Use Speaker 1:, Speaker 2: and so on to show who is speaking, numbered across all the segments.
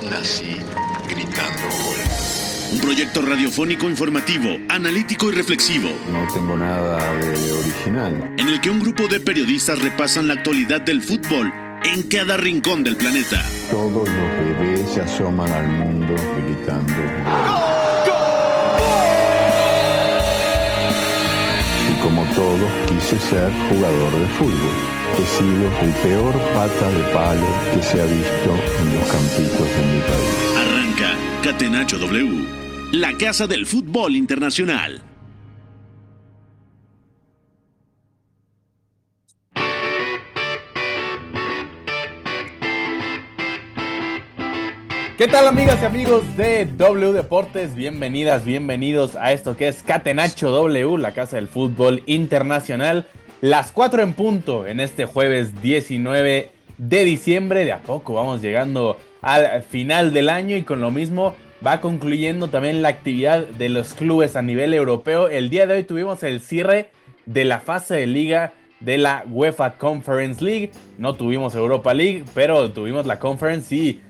Speaker 1: nací gritando gol.
Speaker 2: Un proyecto radiofónico informativo, analítico y reflexivo.
Speaker 3: No tengo nada de original.
Speaker 2: En el que un grupo de periodistas repasan la actualidad del fútbol en cada rincón del planeta.
Speaker 3: Todos los bebés se asoman al mundo gritando ¡Gol! Y como todos quise ser jugador de fútbol. He sido el peor pata de palo que se ha visto en los campitos de mi país.
Speaker 2: Arranca Catenacho W, la casa del fútbol internacional.
Speaker 4: ¿Qué tal, amigas y amigos de W Deportes? Bienvenidas, bienvenidos a esto que es Catenacho W, la casa del fútbol internacional. Las 4 en punto en este jueves 19 de diciembre. De a poco vamos llegando al final del año y con lo mismo va concluyendo también la actividad de los clubes a nivel europeo. El día de hoy tuvimos el cierre de la fase de liga de la UEFA Conference League. No tuvimos Europa League, pero tuvimos la Conference y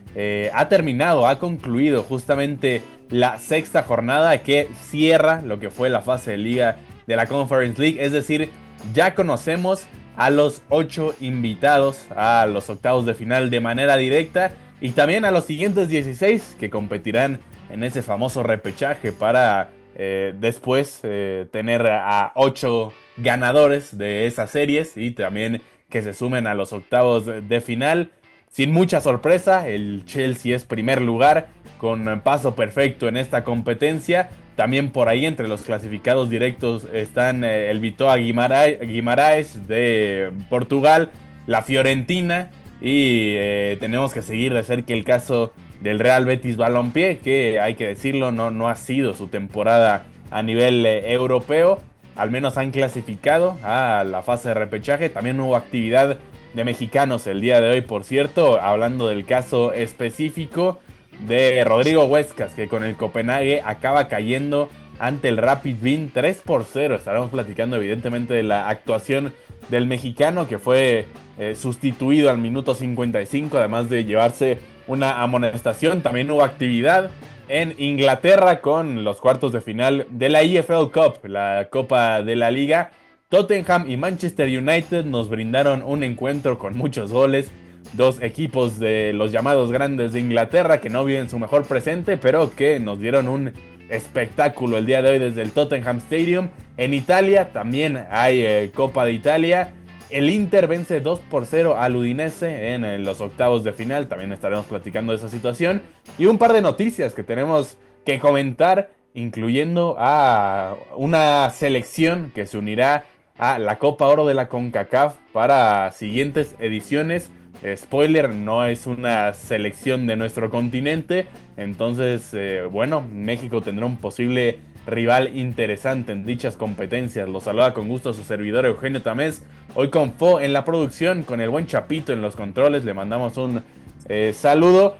Speaker 4: ha concluido justamente la sexta jornada que cierra lo que fue la fase de liga de la Conference League. Es decir, ya conocemos a los 8 invitados a los octavos de final de manera directa y también a los siguientes 16 que competirán en ese famoso repechaje para después tener a 8 ganadores de esas series y también que se sumen a los octavos de final. Sin mucha sorpresa, el Chelsea es primer lugar con paso perfecto en esta competencia. También por ahí entre los clasificados directos están el Vitória Guimarães de Portugal, la Fiorentina y tenemos que seguir de cerca el caso del Real Betis Balompié, que hay que decirlo, no ha sido su temporada a nivel europeo. Al menos han clasificado a la fase de repechaje. También hubo actividad de mexicanos el día de hoy, por cierto, hablando del caso específico de Rodrigo Huescas, que con el Copenhague acaba cayendo ante el Rapid Wien 3-0. Estaremos platicando evidentemente de la actuación del mexicano, que fue sustituido al minuto 55, además de llevarse una amonestación. También hubo actividad en Inglaterra con los cuartos de final de la EFL Cup, la Copa de la Liga. Tottenham y Manchester United nos brindaron un encuentro con muchos goles. Dos equipos de los llamados grandes de Inglaterra que no viven su mejor presente, pero que nos dieron un espectáculo el día de hoy desde el Tottenham Stadium. En Italia también hay Copa de Italia. El Inter vence 2-0 al Udinese en los octavos de final. También estaremos platicando de esa situación. Y un par de noticias que tenemos que comentar, incluyendo a una selección que se unirá a la Copa Oro de la CONCACAF para siguientes ediciones. Spoiler, no es una selección de nuestro continente. Entonces, bueno, México tendrá un posible rival interesante en dichas competencias. Los saluda con gusto su servidor Eugenio Tamés. Hoy con Fo en la producción, con el buen Chapito en los controles. Le mandamos un saludo.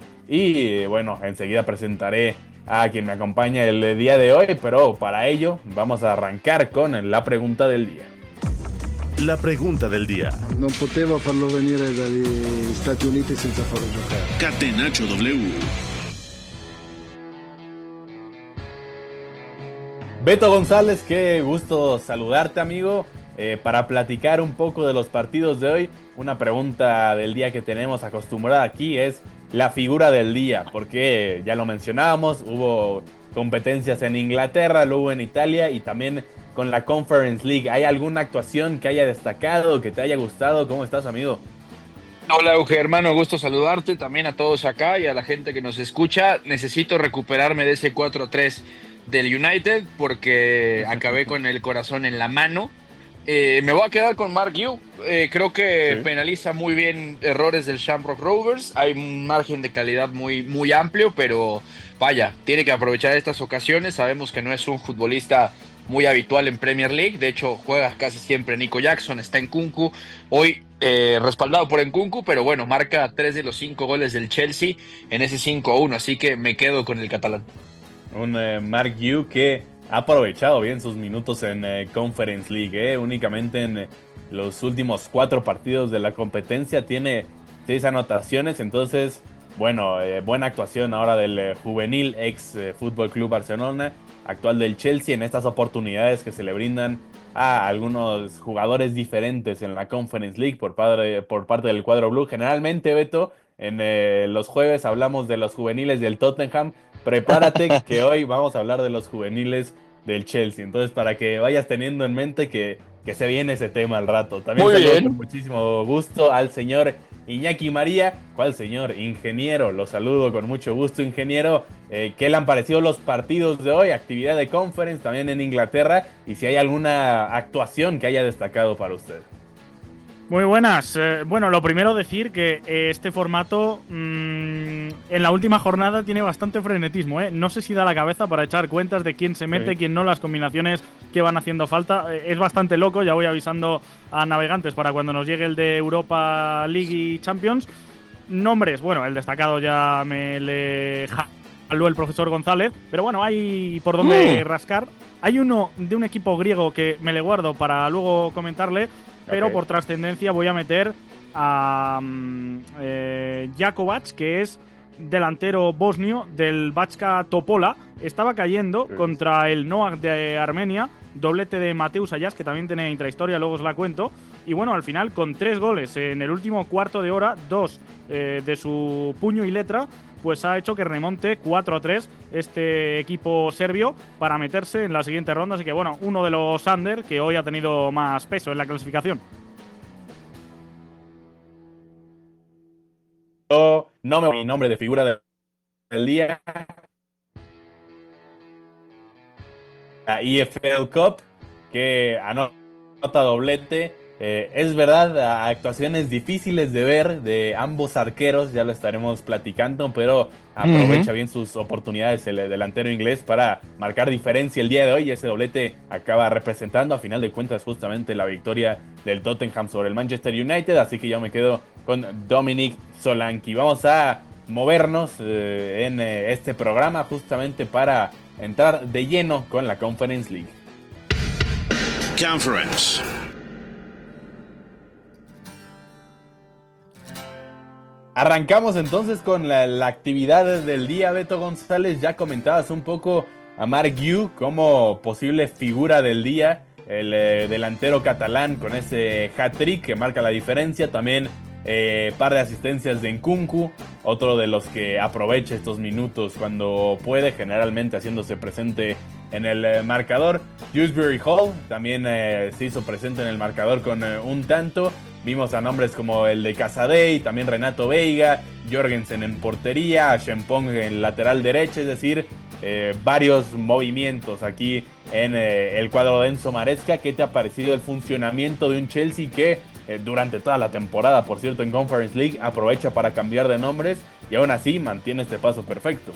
Speaker 4: Y bueno, enseguida presentaré a quien me acompaña el día de hoy. Pero para ello vamos a arrancar con la pregunta del día.
Speaker 2: La pregunta del día.
Speaker 5: Non potevo farlo venire dagli Stati Uniti senza farlo giocare.
Speaker 2: Catenacho W.
Speaker 4: Beto González, qué gusto saludarte, amigo. Para platicar un poco de los partidos de hoy, una pregunta del día que tenemos acostumbrada aquí es la figura del día, porque ya lo mencionábamos, hubo competencias en Inglaterra, lo hubo en Italia y también con la Conference League. ¿Hay alguna actuación que haya destacado, que te haya gustado? ¿Cómo estás, amigo?
Speaker 6: Hola, Euge, hermano, gusto saludarte, también a todos acá y a la gente que nos escucha. Necesito recuperarme de ese 4-3 del United porque acabé con el corazón en la mano. Me voy a quedar con Mark Hugh. Creo que sí, penaliza muy bien errores del Shamrock Rovers. Hay un margen de calidad muy amplio, pero vaya, tiene que aprovechar estas ocasiones. Sabemos que no es un futbolista muy habitual en Premier League. De hecho, juega casi siempre Nico Jackson, está en Nkunku. Hoy respaldado por Nkunku, pero bueno, marca 3 de los 5 goles del Chelsea en ese 5-1. Así que me quedo con el catalán.
Speaker 4: Un Mark Hugh que ha aprovechado bien sus minutos en Conference League. Únicamente en los últimos 4 partidos de la competencia tiene 6 anotaciones. Entonces buena actuación ahora del juvenil ex Fútbol Club Barcelona, actual del Chelsea, en estas oportunidades que se le brindan a algunos jugadores diferentes en la Conference League por parte del cuadro blue. Generalmente, Beto, en los jueves hablamos de los juveniles del Tottenham. Prepárate que hoy vamos a hablar de los juveniles del Chelsea. Entonces, para que vayas teniendo en mente que se viene ese tema al rato. También
Speaker 6: Muy
Speaker 4: saludo
Speaker 6: bien.
Speaker 4: con muchísimo gusto al señor Iñaki María. ¿Cuál señor? Ingeniero. Lo saludo con mucho gusto, ingeniero. ¿Qué le han parecido los partidos de hoy? Actividad de conference también en Inglaterra. Y si hay alguna actuación que haya destacado para usted.
Speaker 7: Muy buenas. Bueno, lo primero decir que este formato en la última jornada tiene bastante frenetismo. No sé si da la cabeza para echar cuentas de quién se mete, quién no, las combinaciones que van haciendo falta. Es bastante loco, ya voy avisando a navegantes para cuando nos llegue el de Europa League y Champions. Nombres, bueno, el destacado ya me le jaló el profesor González, pero bueno, hay por donde rascar. Hay uno de un equipo griego que me le guardo para luego comentarle, pero por trascendencia voy a meter a Jakovac, que es delantero bosnio del Bachka Topola. Estaba cayendo contra el Noak de Armenia, doblete de Mateus Ayas, que también tiene intrahistoria, luego os la cuento. Y bueno, al final con 3 goles en el último cuarto de hora, 2 de su puño y letra, pues ha hecho que remonte 4-3 este equipo serbio para meterse en la siguiente ronda. Así que bueno, uno de los under que hoy ha tenido más peso en la clasificación.
Speaker 4: Yo no me voy mi nombre de figura del día. La EFL Cup, que anota doblete. Es verdad, actuaciones difíciles de ver de ambos arqueros, ya lo estaremos platicando, pero aprovecha bien sus oportunidades el delantero inglés para marcar diferencia el día de hoy, y ese doblete acaba representando a final de cuentas justamente la victoria del Tottenham sobre el Manchester United, así que yo me quedo con Dominic Solanke. Vamos a movernos en este programa justamente para entrar de lleno con la Conference League.
Speaker 2: Conference.
Speaker 4: Arrancamos entonces con la actividad del día, Beto González. Ya comentabas un poco a Marc Guiu como posible figura del día, el delantero catalán con ese hat-trick que marca la diferencia. También par de asistencias de Nkunku, otro de los que aprovecha estos minutos cuando puede, generalmente haciéndose presente en el marcador. Dewsbury Hall también se hizo presente en el marcador con un tanto. Vimos a nombres como el de Casadei, también Renato Veiga, Jorgensen en portería, Shempong en lateral derecha, es decir, varios movimientos aquí en el cuadro de Enzo Maresca. ¿Qué te ha parecido el funcionamiento de un Chelsea que durante toda la temporada, por cierto, en Conference League aprovecha para cambiar de nombres y aún así mantiene este paso perfecto?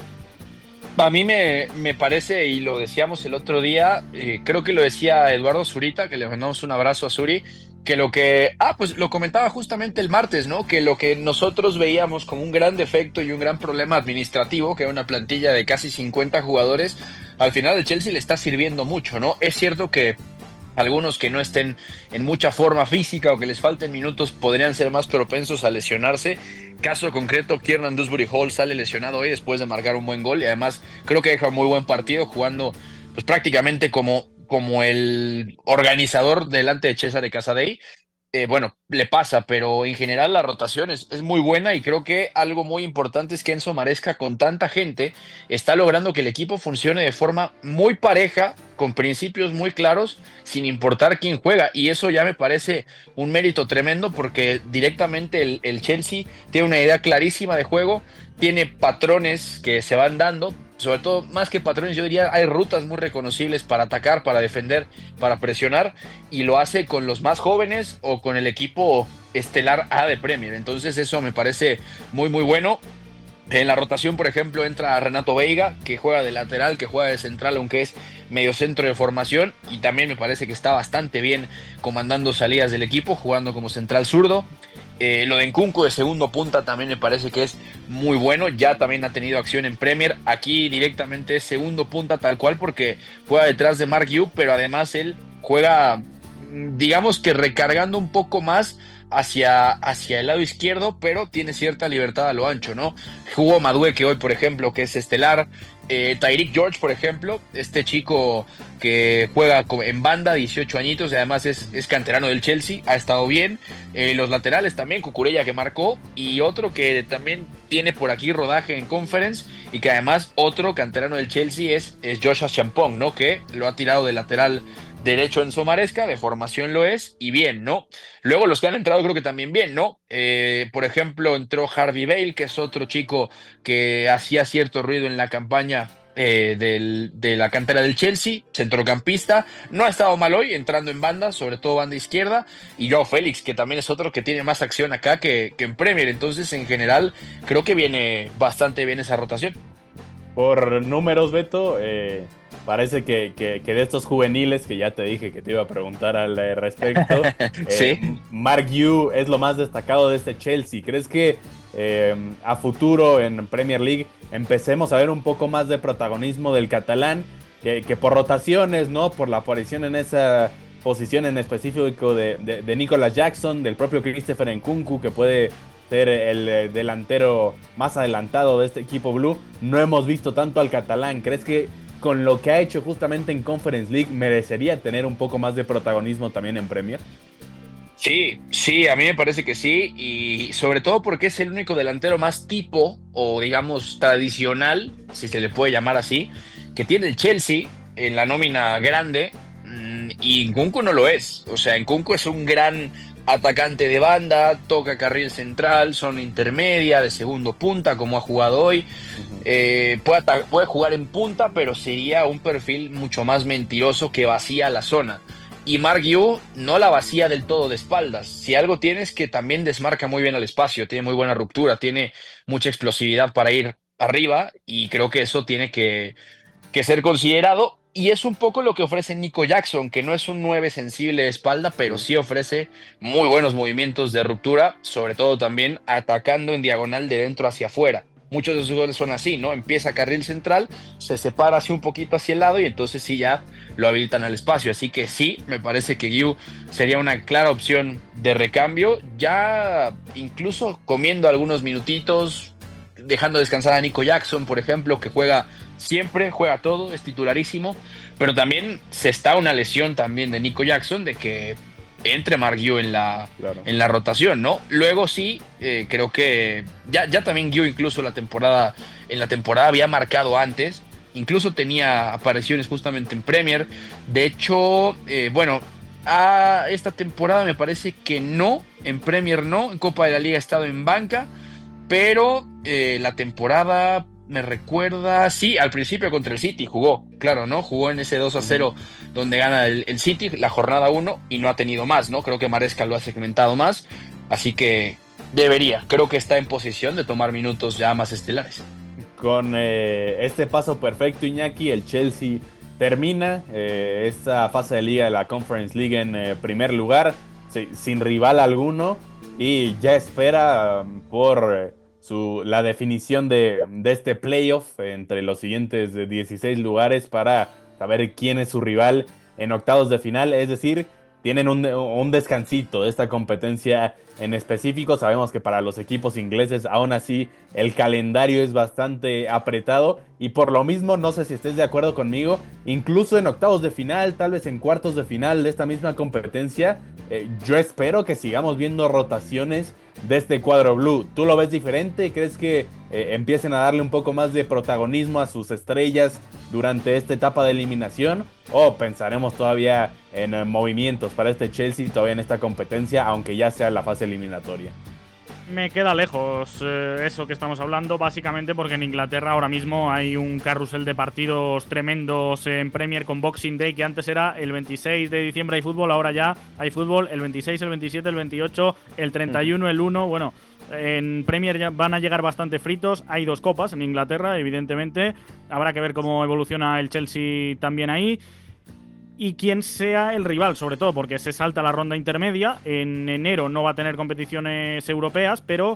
Speaker 6: A mí me parece, y lo decíamos el otro día, creo que lo decía Eduardo Zurita, que le mandamos un abrazo a Zuri, que pues lo comentaba justamente el martes, ¿no? Que lo que nosotros veíamos como un gran defecto y un gran problema administrativo, que era una plantilla de casi 50 jugadores, al final el Chelsea le está sirviendo mucho, ¿no? Es cierto que algunos que no estén en mucha forma física o que les falten minutos podrían ser más propensos a lesionarse. Caso concreto, Kiernan Dewsbury Hall sale lesionado hoy después de marcar un buen gol y además creo que deja un muy buen partido jugando pues prácticamente como el organizador delante de Cesare Casadei. Bueno, le pasa, pero en general la rotación es muy buena y creo que algo muy importante es que Enzo Maresca, con tanta gente, está logrando que el equipo funcione de forma muy pareja, con principios muy claros, sin importar quién juega, y eso ya me parece un mérito tremendo porque directamente el Chelsea tiene una idea clarísima de juego, tiene patrones que se van dando, sobre todo más que patrones, yo diría hay rutas muy reconocibles para atacar, para defender, para presionar, y lo hace con los más jóvenes o con el equipo estelar A de Premier. Entonces eso me parece muy muy bueno. En la rotación, por ejemplo, entra Renato Veiga, que juega de lateral, que juega de central, aunque es medio centro de formación, y también me parece que está bastante bien comandando salidas del equipo, jugando como central zurdo. Lo de Nkunku de segundo punta también me parece que es muy bueno, ya también ha tenido acción en Premier, aquí directamente es segundo punta tal cual porque juega detrás de Marc Guiu, pero además él juega, digamos que recargando un poco más hacia el lado izquierdo, pero tiene cierta libertad a lo ancho, ¿no? Jugó Madueke hoy, por ejemplo, que es estelar. Tyreek George, por ejemplo, este chico que juega en banda, 18 añitos, y además es canterano del Chelsea, ha estado bien. Los laterales también, Cucurella, que marcó, y otro que también tiene por aquí rodaje en Conference, y que además otro canterano del Chelsea es Joshua Champong, ¿no? Que lo ha tirado de lateral derecho en Somaresca, de formación lo es, y bien, ¿no? Luego los que han entrado creo que también bien, ¿no? Por ejemplo, entró Harvey Bale, que es otro chico que hacía cierto ruido en la campaña de la cantera del Chelsea, centrocampista. No ha estado mal hoy, entrando en banda, sobre todo banda izquierda. Y Joao Félix, que también es otro que tiene más acción acá que en Premier. Entonces, en general, creo que viene bastante bien esa rotación.
Speaker 4: Por números, Beto, parece que de estos juveniles, que ya te dije que te iba a preguntar al respecto,
Speaker 6: Sí.
Speaker 4: Mark Yu es lo más destacado de este Chelsea. ¿Crees que a futuro en Premier League empecemos a ver un poco más de protagonismo del catalán, que por rotaciones, ¿no? Por la aparición en esa posición en específico de Nicolas Jackson, del propio Christopher Nkunku, que puede ser el delantero más adelantado de este equipo blue? No hemos visto tanto al catalán. ¿Crees que con lo que ha hecho justamente en Conference League merecería tener un poco más de protagonismo también en Premier?
Speaker 6: Sí, a mí me parece que sí, y sobre todo porque es el único delantero más tipo, o digamos tradicional, si se le puede llamar así, que tiene el Chelsea en la nómina grande, y Nkunku no lo es. O sea, Nkunku es un gran atacante de banda, toca carril central, zona intermedia, de segundo punta, como ha jugado hoy. Puede jugar en punta, pero sería un perfil mucho más mentiroso que vacía la zona. Y Mark Yu no la vacía del todo de espaldas. Si algo tiene es que también desmarca muy bien al espacio, tiene muy buena ruptura, tiene mucha explosividad para ir arriba, y creo que eso tiene que ser considerado. Y es un poco lo que ofrece Nico Jackson, que no es un 9 sensible de espalda, pero sí ofrece muy buenos movimientos de ruptura, sobre todo también atacando en diagonal de dentro hacia afuera. Muchos de sus goles son así, ¿no? Empieza carril central, se separa así un poquito hacia el lado, y entonces sí ya lo habilitan al espacio. Así que sí, me parece que Yu sería una clara opción de recambio, ya incluso comiendo algunos minutitos, dejando descansar a Nico Jackson, por ejemplo, que siempre juega todo, es titularísimo, pero también se está una lesión también de Nico Jackson, de que entre Mark Yu en la rotación, ¿no? Luego sí, creo que ya también Yu incluso en la temporada había marcado antes, incluso tenía apariciones justamente en Premier. De hecho, esta temporada me parece que no, en Premier no, en Copa de la Liga ha estado en banca, pero la temporada me recuerda, sí, al principio contra el City jugó, claro, ¿no? Jugó en ese 2-0 donde gana el City, la jornada 1, y no ha tenido más, ¿no? Creo que Maresca lo ha segmentado más, así que creo que está en posición de tomar minutos ya más estelares.
Speaker 4: Con este paso perfecto, Iñaki, el Chelsea termina esta fase de liga de la Conference League en primer lugar, sin rival alguno, y ya espera por la definición de este playoff entre los siguientes 16 lugares para saber quién es su rival en octavos de final. Es decir, tienen un descansito de esta competencia en específico. Sabemos que para los equipos ingleses aún así el calendario es bastante apretado, y por lo mismo, no sé si estés de acuerdo conmigo, incluso en octavos de final, tal vez en cuartos de final de esta misma competencia, yo espero que sigamos viendo rotaciones de este cuadro blue. ¿Tú lo ves diferente? ¿Crees que empiecen a darle un poco más de protagonismo a sus estrellas durante esta etapa de eliminación? ¿O pensaremos todavía en movimientos para este Chelsea todavía en esta competencia, aunque ya sea la fase eliminatoria?
Speaker 7: Me queda lejos eso que estamos hablando, básicamente porque en Inglaterra ahora mismo hay un carrusel de partidos tremendos en Premier, con Boxing Day, que antes era el 26 de diciembre hay fútbol, ahora ya hay fútbol el 26, el 27, el 28, el 31, el 1, bueno. En Premier ya van a llegar bastante fritos. Hay 2 copas en Inglaterra, evidentemente. Habrá que ver cómo evoluciona el Chelsea también ahí. Y quién sea el rival, sobre todo porque se salta la ronda intermedia. En enero no va a tener competiciones europeas, pero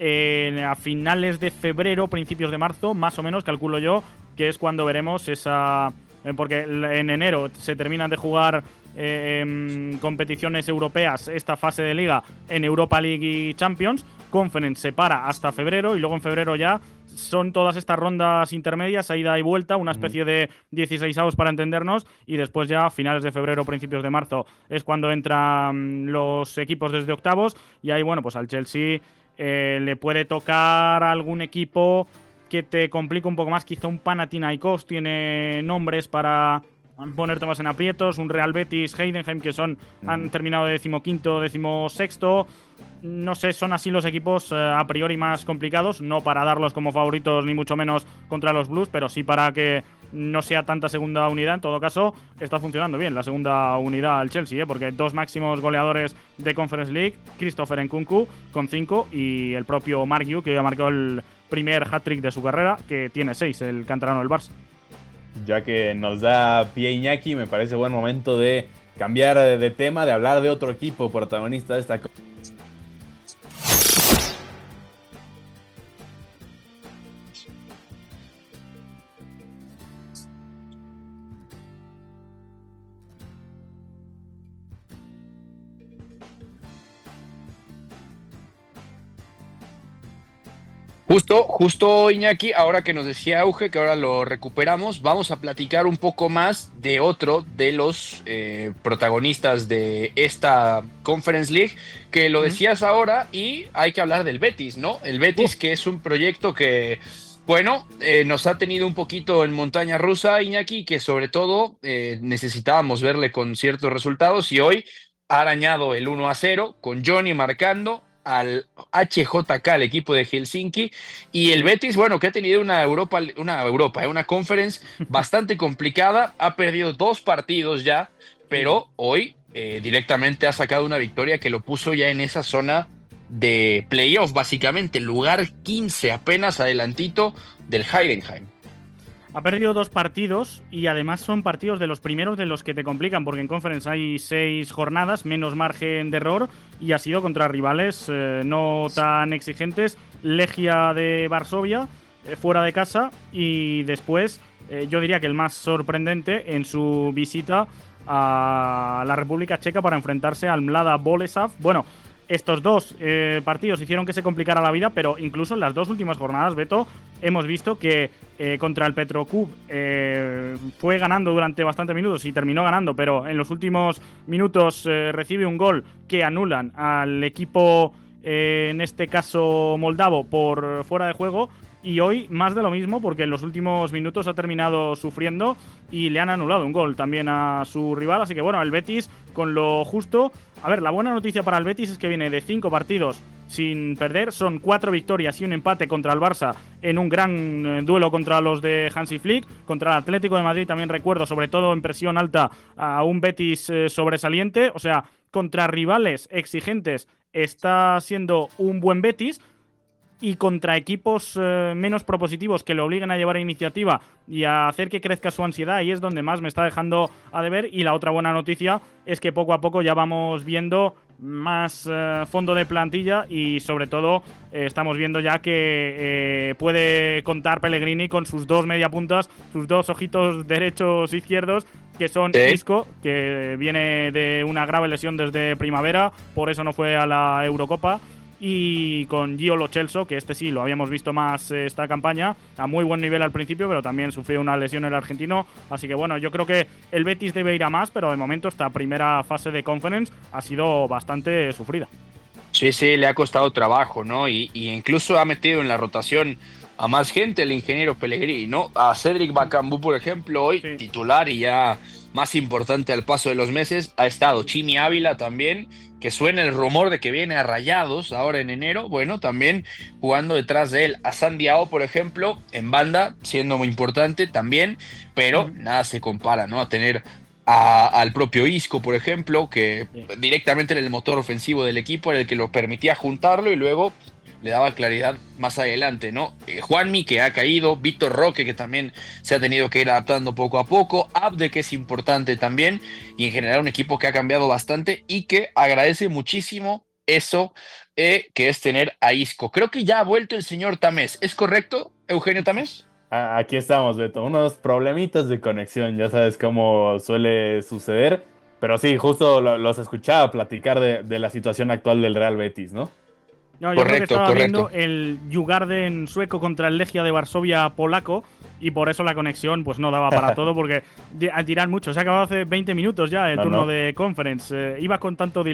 Speaker 7: a finales de febrero, principios de marzo, más o menos, calculo yo, que es cuando veremos esa... Porque en enero se terminan de jugar competiciones europeas esta fase de liga en Europa League y Champions. Conference se para hasta febrero y luego en febrero ya son todas estas rondas intermedias, a ida y vuelta, una especie de 16avos para entendernos, y después ya a finales de febrero, principios de marzo es cuando entran los equipos desde octavos, y ahí, bueno, pues al Chelsea le puede tocar algún equipo que te complica un poco más, quizá un Panathinaikos tiene nombres para ponerte más en aprietos, un Real Betis, Heidenheim, que han terminado de 15º, 16º. No sé, son así los equipos a priori más complicados, no para darlos como favoritos ni mucho menos contra los Blues, pero sí para que no sea tanta segunda unidad. En todo caso, está funcionando bien la segunda unidad al Chelsea, porque 2 máximos goleadores de Conference League, Christopher Nkunku con 5 y el propio Mark Yu, que ya marcó el primer hat-trick de su carrera, que tiene 6, el canterano del Barça.
Speaker 4: Ya que nos da pie Iñaki, me parece buen momento de cambiar de tema, de hablar de otro equipo protagonista de esta.
Speaker 6: Justo Iñaki, ahora que nos decía Auge, que ahora lo recuperamos, vamos a platicar un poco más de otro de los protagonistas de esta Conference League, que lo decías ahora, y hay que hablar del Betis, ¿no? El Betis, que es un proyecto que, bueno, nos ha tenido un poquito en montaña rusa, Iñaki, que sobre todo necesitábamos verle con ciertos resultados, y hoy ha arañado el 1-0 con Johnny marcando al HJK, el equipo de Helsinki, y el Betis, bueno, que ha tenido una conference bastante complicada, ha perdido 2 partidos ya, pero hoy directamente ha sacado una victoria que lo puso ya en esa zona de playoff, básicamente, lugar 15, apenas adelantito del Heidenheim.
Speaker 7: Ha perdido 2 partidos y además son partidos de los primeros de los que te complican, porque en Conference hay 6 jornadas, menos margen de error, y ha sido contra rivales no tan exigentes. Legia de Varsovia, fuera de casa, y después yo diría que el más sorprendente en su visita a la República Checa para enfrentarse al Mlada Boleslav. Bueno, estos 2 partidos hicieron que se complicara la vida, pero incluso en las 2 últimas jornadas, Beto, hemos visto que contra el Petrokub fue ganando durante bastantes minutos y terminó ganando, pero en los últimos minutos recibe un gol que anulan al equipo, en este caso moldavo, por fuera de juego. Y hoy más de lo mismo, porque en los últimos minutos ha terminado sufriendo y le han anulado un gol también a su rival. Así que bueno, el Betis con lo justo. A ver, la buena noticia para el Betis es que viene de 5 partidos sin perder. Son 4 victorias y un empate contra el Barça en un gran duelo contra los de Hansi Flick. Contra el Atlético de Madrid también recuerdo, sobre todo en presión alta, a un Betis sobresaliente. O sea, contra rivales exigentes está siendo un buen Betis. Y contra equipos menos propositivos que le obliguen a llevar iniciativa y a hacer que crezca su ansiedad, ahí es donde más me está dejando a deber. Y la otra buena noticia es que poco a poco ya vamos viendo más fondo de plantilla y sobre todo estamos viendo ya que puede contar Pellegrini con sus 2 mediapuntas, sus 2 ojitos derechos e izquierdos, que son Isco, que viene de una grave lesión desde primavera, por eso no fue a la Eurocopa, y con Gio Lo Celso, que este sí lo habíamos visto más esta campaña, a muy buen nivel al principio, pero también sufrió una lesión el argentino. Así que bueno, yo creo que el Betis debe ir a más, pero de momento esta primera fase de Conference ha sido bastante sufrida.
Speaker 6: Sí, le ha costado trabajo, ¿no? Y incluso ha metido en la rotación a más gente el ingeniero Pellegrini, ¿no? A Cédric Bakambu, por ejemplo, hoy titular y ya más importante al paso de los meses, ha estado Chimi Ávila también, que suena el rumor de que viene a Rayados ahora en enero, bueno, también jugando detrás de él. A Sandiao, por ejemplo, en banda, siendo muy importante también, pero nada se compara, ¿no? A tener al propio Isco, por ejemplo, que directamente era el motor ofensivo del equipo, era el que lo permitía juntarlo y luego le daba claridad más adelante, ¿no? Juanmi, que ha caído, Víctor Roque, que también se ha tenido que ir adaptando poco a poco, Abde, que es importante también, y en general un equipo que ha cambiado bastante y que agradece muchísimo eso, que es tener a Isco. Creo que ya ha vuelto el señor Tamés, ¿es correcto, Eugenio Tamés?
Speaker 4: Aquí estamos, Beto. Unos problemitas de conexión, ya sabes cómo suele suceder. Pero sí, justo los escuchaba platicar de la situación actual del Real Betis, ¿no?
Speaker 7: No, yo creo que
Speaker 6: Correcto,
Speaker 7: estaba
Speaker 6: correcto.
Speaker 7: viendo el Djurgården sueco contra el Legia de Varsovia polaco y por eso la conexión pues no daba para todo porque a tirar mucho. Se ha acabado hace 20 minutos ya el turno de Conference. Iba con tanto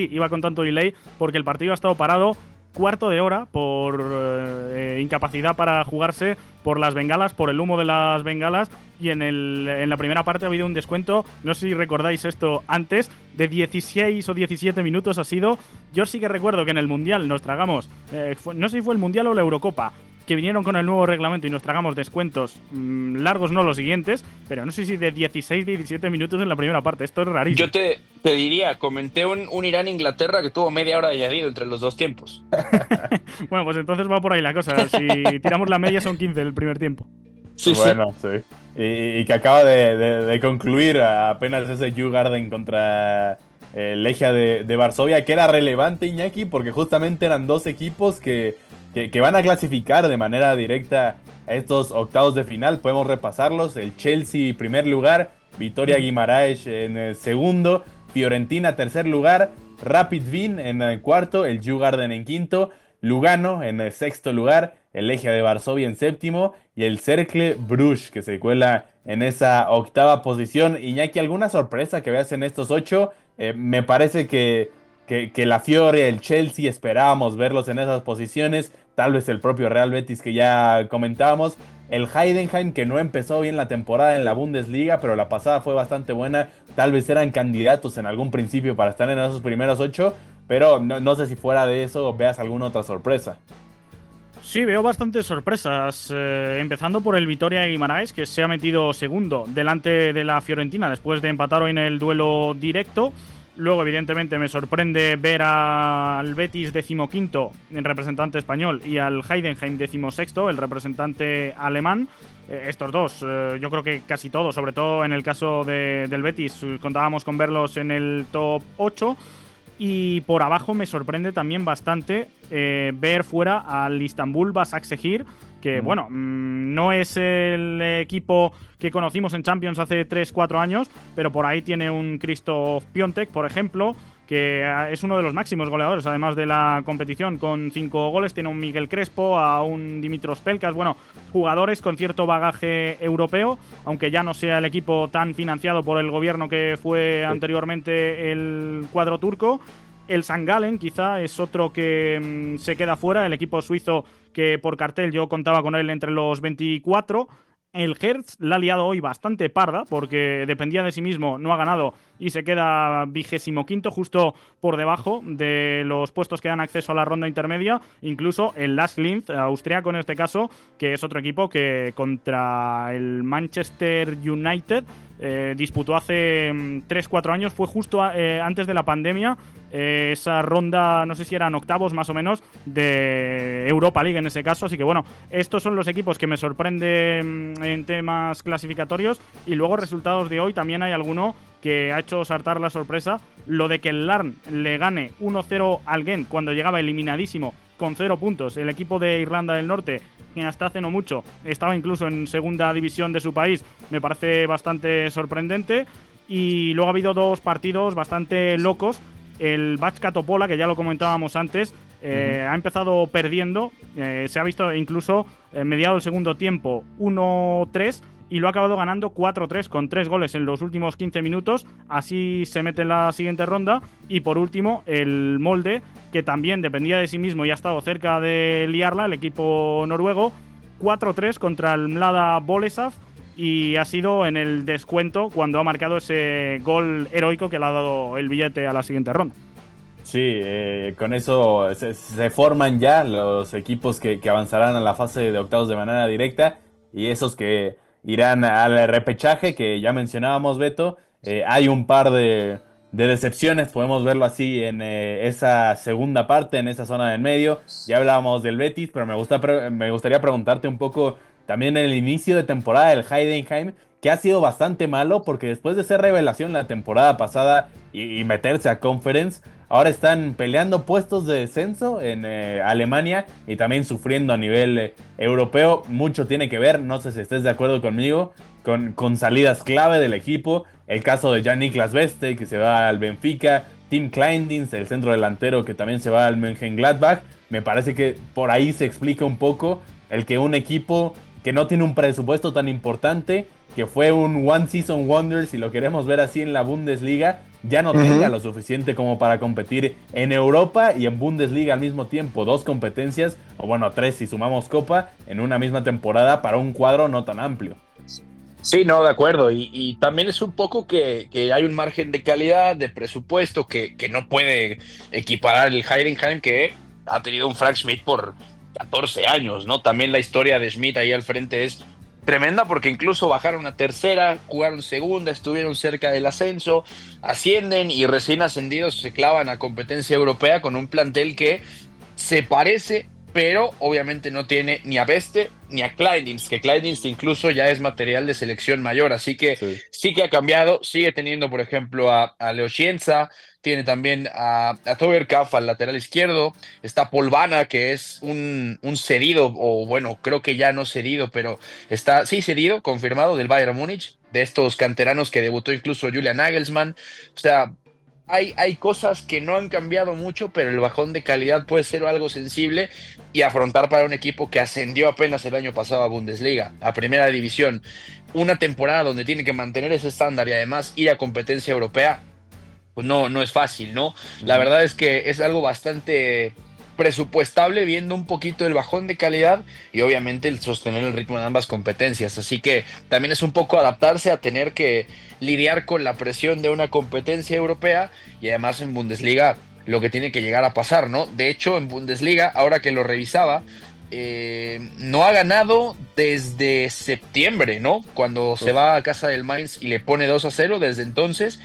Speaker 7: delay porque el partido ha estado parado cuarto de hora por incapacidad para jugarse por las bengalas, por el humo de las bengalas. Y en la primera parte ha habido un descuento, no sé si recordáis esto antes, de 16 o 17 minutos ha sido. Yo sí que recuerdo que en el Mundial nos tragamos, no sé si fue el Mundial o la Eurocopa, que vinieron con el nuevo reglamento y nos tragamos descuentos largos, no los siguientes, pero no sé si de 16, 17 minutos en la primera parte. Esto es rarísimo.
Speaker 6: Yo te diría, comenté un Irán-Inglaterra que tuvo media hora de añadido entre los dos tiempos.
Speaker 7: Bueno, pues entonces va por ahí la cosa. Si tiramos la media son 15 el primer tiempo.
Speaker 6: Sí,
Speaker 4: bueno, sí. Y que acaba de concluir apenas ese Djurgården contra Legia de Varsovia, que era relevante, Iñaki, porque justamente eran dos equipos que van a clasificar de manera directa a estos octavos de final. Podemos repasarlos: el Chelsea primer lugar, Vitoria Guimaraes en el segundo, Fiorentina tercer lugar, Rapid Wien en el cuarto, el Djurgården en quinto, Lugano en el sexto lugar, el Legia de Varsovia en séptimo y el Cercle Bruges que se cuela en esa octava posición. Iñaki, ¿alguna sorpresa que veas en estos ocho? Me parece que la Fiore, el Chelsea, esperábamos verlos en esas posiciones, tal vez el propio Real Betis que ya comentábamos, el Heidenheim que no empezó bien la temporada en la Bundesliga, pero la pasada fue bastante buena, tal vez eran candidatos en algún principio para estar en esos primeros ocho, pero no sé si fuera de eso veas alguna otra sorpresa.
Speaker 7: Sí, veo bastantes sorpresas, empezando por el Vitoria Guimaraes, que se ha metido segundo delante de la Fiorentina después de empatar hoy en el duelo directo. Luego, evidentemente, me sorprende ver al Betis decimoquinto, el representante español, y al Heidenheim decimosexto, el representante alemán. Estos dos, yo creo que casi todos, sobre todo en el caso del Betis, contábamos con verlos en el top 8. Y por abajo me sorprende también bastante ver fuera al Istanbul Başakşehir, que bueno, no es el equipo que conocimos en Champions hace 3-4 años, pero por ahí tiene un Krzysztof Piątek, por ejemplo, que es uno de los máximos goleadores, además de la competición, con 5 goles. Tiene un Miguel Crespo, a un Dimitros Pelkas, bueno, jugadores con cierto bagaje europeo, aunque ya no sea el equipo tan financiado por el gobierno que fue anteriormente el cuadro turco. El St. Gallen quizá es otro que se queda fuera, el equipo suizo que por cartel yo contaba con él entre los 24. El Hertz la ha liado hoy bastante parda porque dependía de sí mismo, no ha ganado y se queda 25º, justo por debajo de los puestos que dan acceso a la ronda intermedia. Incluso el Last Linz, austriaco en este caso, que es otro equipo que contra el Manchester United disputó hace 3-4 años, fue justo antes de la pandemia, esa ronda, no sé si eran octavos más o menos, de Europa League en ese caso. Así que bueno, estos son los equipos que me sorprenden en temas clasificatorios. Y luego resultados de hoy, también hay alguno que ha hecho saltar la sorpresa, lo de que el Larn le gane 1-0 al Gent cuando llegaba eliminadísimo con 0 puntos. El equipo de Irlanda del Norte, que hasta hace no mucho estaba incluso en segunda división de su país, me parece bastante sorprendente. Y luego ha habido dos partidos bastante locos. El Backa Topola, que ya lo comentábamos antes, ha empezado perdiendo, se ha visto incluso mediado el segundo tiempo 1-3 y lo ha acabado ganando 4-3 con 3 goles en los últimos 15 minutos. Así se mete en la siguiente ronda. Y por último, el Molde, que también dependía de sí mismo y ha estado cerca de liarla, el equipo noruego, 4-3 contra el Mlada Boleslav. Y ha sido en el descuento cuando ha marcado ese gol heroico que le ha dado el billete a la siguiente ronda.
Speaker 4: Sí, con eso se forman ya los equipos que avanzarán a la fase de octavos de manera directa y esos que irán al repechaje que ya mencionábamos, Beto. Hay un par de decepciones, podemos verlo así en esa segunda parte, en esa zona del medio. Ya hablábamos del Betis, pero me gustaría preguntarte un poco también el inicio de temporada del Heidenheim, que ha sido bastante malo porque después de ser revelación la temporada pasada y meterse a Conference, ahora están peleando puestos de descenso en Alemania y también sufriendo a nivel europeo. Mucho tiene que ver, no sé si estés de acuerdo conmigo, con salidas clave del equipo. El caso de Jan-Niklas Beste, que se va al Benfica. Tim Kleindienst, el centro delantero, que también se va al Mönchengladbach. Me parece que por ahí se explica un poco el que un equipo que no tiene un presupuesto tan importante, que fue un One Season Wonder, si lo queremos ver así, en la Bundesliga, ya no tenga lo suficiente como para competir en Europa y en Bundesliga al mismo tiempo. 2 competencias, o bueno, 3 si sumamos Copa, en una misma temporada para un cuadro no tan amplio.
Speaker 6: Sí, no, de acuerdo. Y también es un poco que hay un margen de calidad, de presupuesto, que no puede equiparar el Heidenheim, que ha tenido un Frank Schmidt por 14 años, ¿no? También la historia de Schmidt ahí al frente es tremenda, porque incluso bajaron a tercera, jugaron segunda, estuvieron cerca del ascenso, ascienden y recién ascendidos se clavan a competencia europea con un plantel que se parece, pero obviamente no tiene ni a Beste ni a Kleindienst, que Kleindienst incluso ya es material de selección mayor, así que sí que ha cambiado. Sigue teniendo, por ejemplo, a Leo Chienza, tiene también a Toberkaff al lateral izquierdo, está Polvana, que es un cedido, o bueno, creo que ya no cedido, pero está, sí, cedido, confirmado, del Bayern Múnich, de estos canteranos que debutó incluso Julian Nagelsmann. O sea, hay cosas que no han cambiado mucho, pero el bajón de calidad puede ser algo sensible, y afrontar para un equipo que ascendió apenas el año pasado a Bundesliga, a Primera División, una temporada donde tiene que mantener ese estándar y además ir a competencia europea, pues no es fácil, ¿no? La verdad es que es algo bastante presupuestable, viendo un poquito el bajón de calidad y obviamente el sostener el ritmo de ambas competencias. Así que también es un poco adaptarse a tener que lidiar con la presión de una competencia europea, y además en Bundesliga lo que tiene que llegar a pasar, ¿no? De hecho, en Bundesliga, ahora que lo revisaba, no ha ganado desde septiembre, ¿no? Cuando se va a casa del Mainz y le pone 2-0, desde entonces,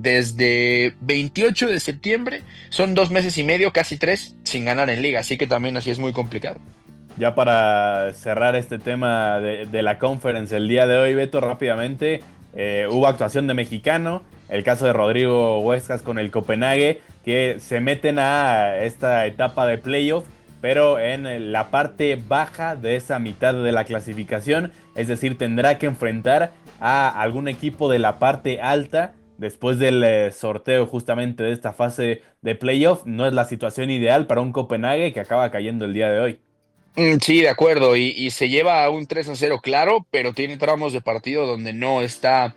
Speaker 6: desde 28 de septiembre, son 2 meses y medio, casi 3, sin ganar en liga, así que también así es muy complicado.
Speaker 4: Ya para cerrar este tema de la Conference el día de hoy, Beto, rápidamente, hubo actuación de mexicano, el caso de Rodrigo Huescas con el Copenhague, que se meten a esta etapa de playoff, pero en la parte baja de esa mitad de la clasificación, es decir, tendrá que enfrentar a algún equipo de la parte alta después del sorteo justamente de esta fase de playoff. No es la situación ideal para un Copenhague que acaba cayendo el día de hoy.
Speaker 6: Sí, de acuerdo, y se lleva un 3-0 claro, pero tiene tramos de partido donde no está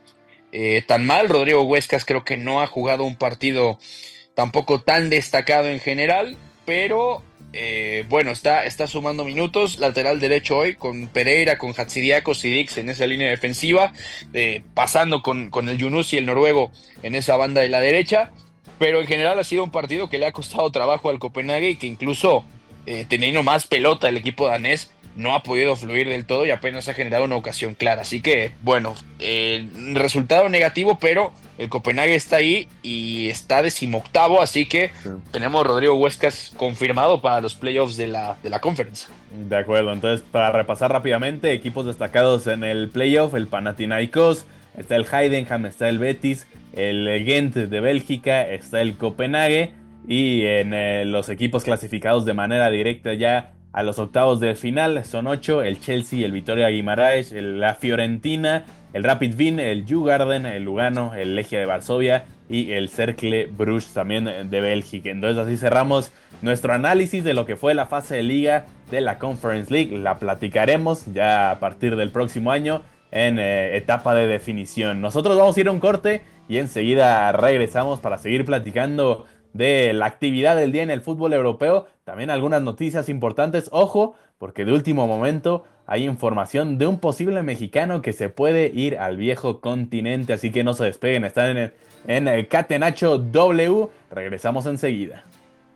Speaker 6: tan mal. Rodrigo Huescas creo que no ha jugado un partido tampoco tan destacado en general, pero bueno, está sumando minutos. Lateral derecho hoy con Pereira, con Hatziriakos y Dix en esa línea defensiva, pasando con el Yunus y el noruego en esa banda de la derecha, pero en general ha sido un partido que le ha costado trabajo al Copenhague, y que incluso teniendo más pelota el equipo danés no ha podido fluir del todo y apenas ha generado una ocasión clara. Así que, bueno, resultado negativo, pero el Copenhague está ahí y está 18º, así que tenemos Rodrigo Huescas confirmado para los playoffs de la Conference.
Speaker 4: De acuerdo, entonces para repasar rápidamente, equipos destacados en el playoff: el Panathinaikos, está el Heidenheim, está el Betis, el Gent de Bélgica, está el Copenhague, y en los equipos clasificados de manera directa ya a los octavos de final son 8, el Chelsea, el Vitória Guimarães, la Fiorentina, el Rapid Wien, el Djurgården, el Lugano, el Legia de Varsovia y el Cercle Bruges también de Bélgica. Entonces así cerramos nuestro análisis de lo que fue la fase de liga de la Conference League. La platicaremos ya a partir del próximo año en etapa de definición. Nosotros vamos a ir a un corte y enseguida regresamos para seguir platicando de la actividad del día en el fútbol europeo. También algunas noticias importantes. Ojo, porque de último momento hay información de un posible mexicano que se puede ir al viejo continente. Así que no se despeguen, están en el Catenacho W. Regresamos enseguida.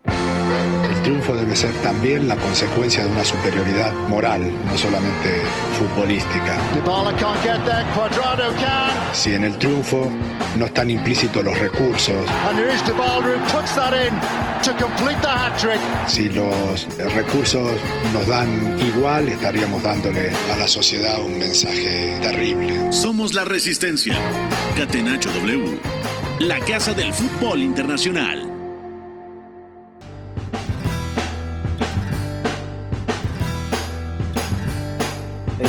Speaker 8: El triunfo debe ser también la consecuencia de una superioridad moral, no solamente futbolística. Si en el triunfo no están implícitos los recursos, si los recursos nos dan igual, estaríamos dándole a la sociedad un mensaje terrible.
Speaker 2: Somos la Resistencia. Catenacho W, la casa del fútbol internacional.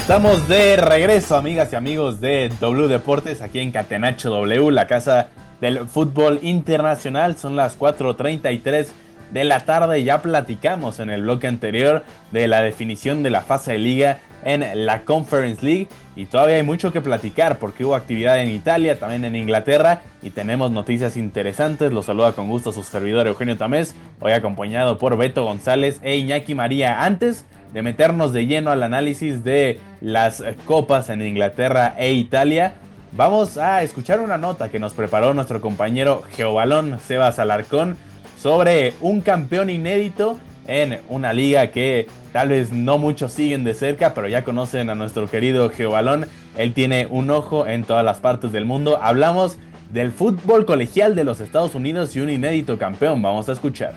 Speaker 4: Estamos de regreso, amigas y amigos de W Deportes, aquí en Catenacho W, la casa del fútbol internacional. Son las 4:33 de la tarde. Ya platicamos en el bloque anterior de la definición de la fase de liga en la Conference League y todavía hay mucho que platicar porque hubo actividad en Italia, también en Inglaterra y tenemos noticias interesantes. Los saluda con gusto su servidor Eugenio Tamés, hoy acompañado por Beto González e Iñaki María. Antes de meternos de lleno al análisis de las copas en Inglaterra e Italia, vamos a escuchar una nota que nos preparó nuestro compañero Geobalón Sebas Alarcón sobre un campeón inédito en una liga que tal vez no muchos siguen de cerca, pero ya conocen a nuestro querido Geobalón. Él tiene un ojo en todas las partes del mundo. Hablamos del fútbol colegial de los Estados Unidos y un inédito campeón. Vamos a escuchar.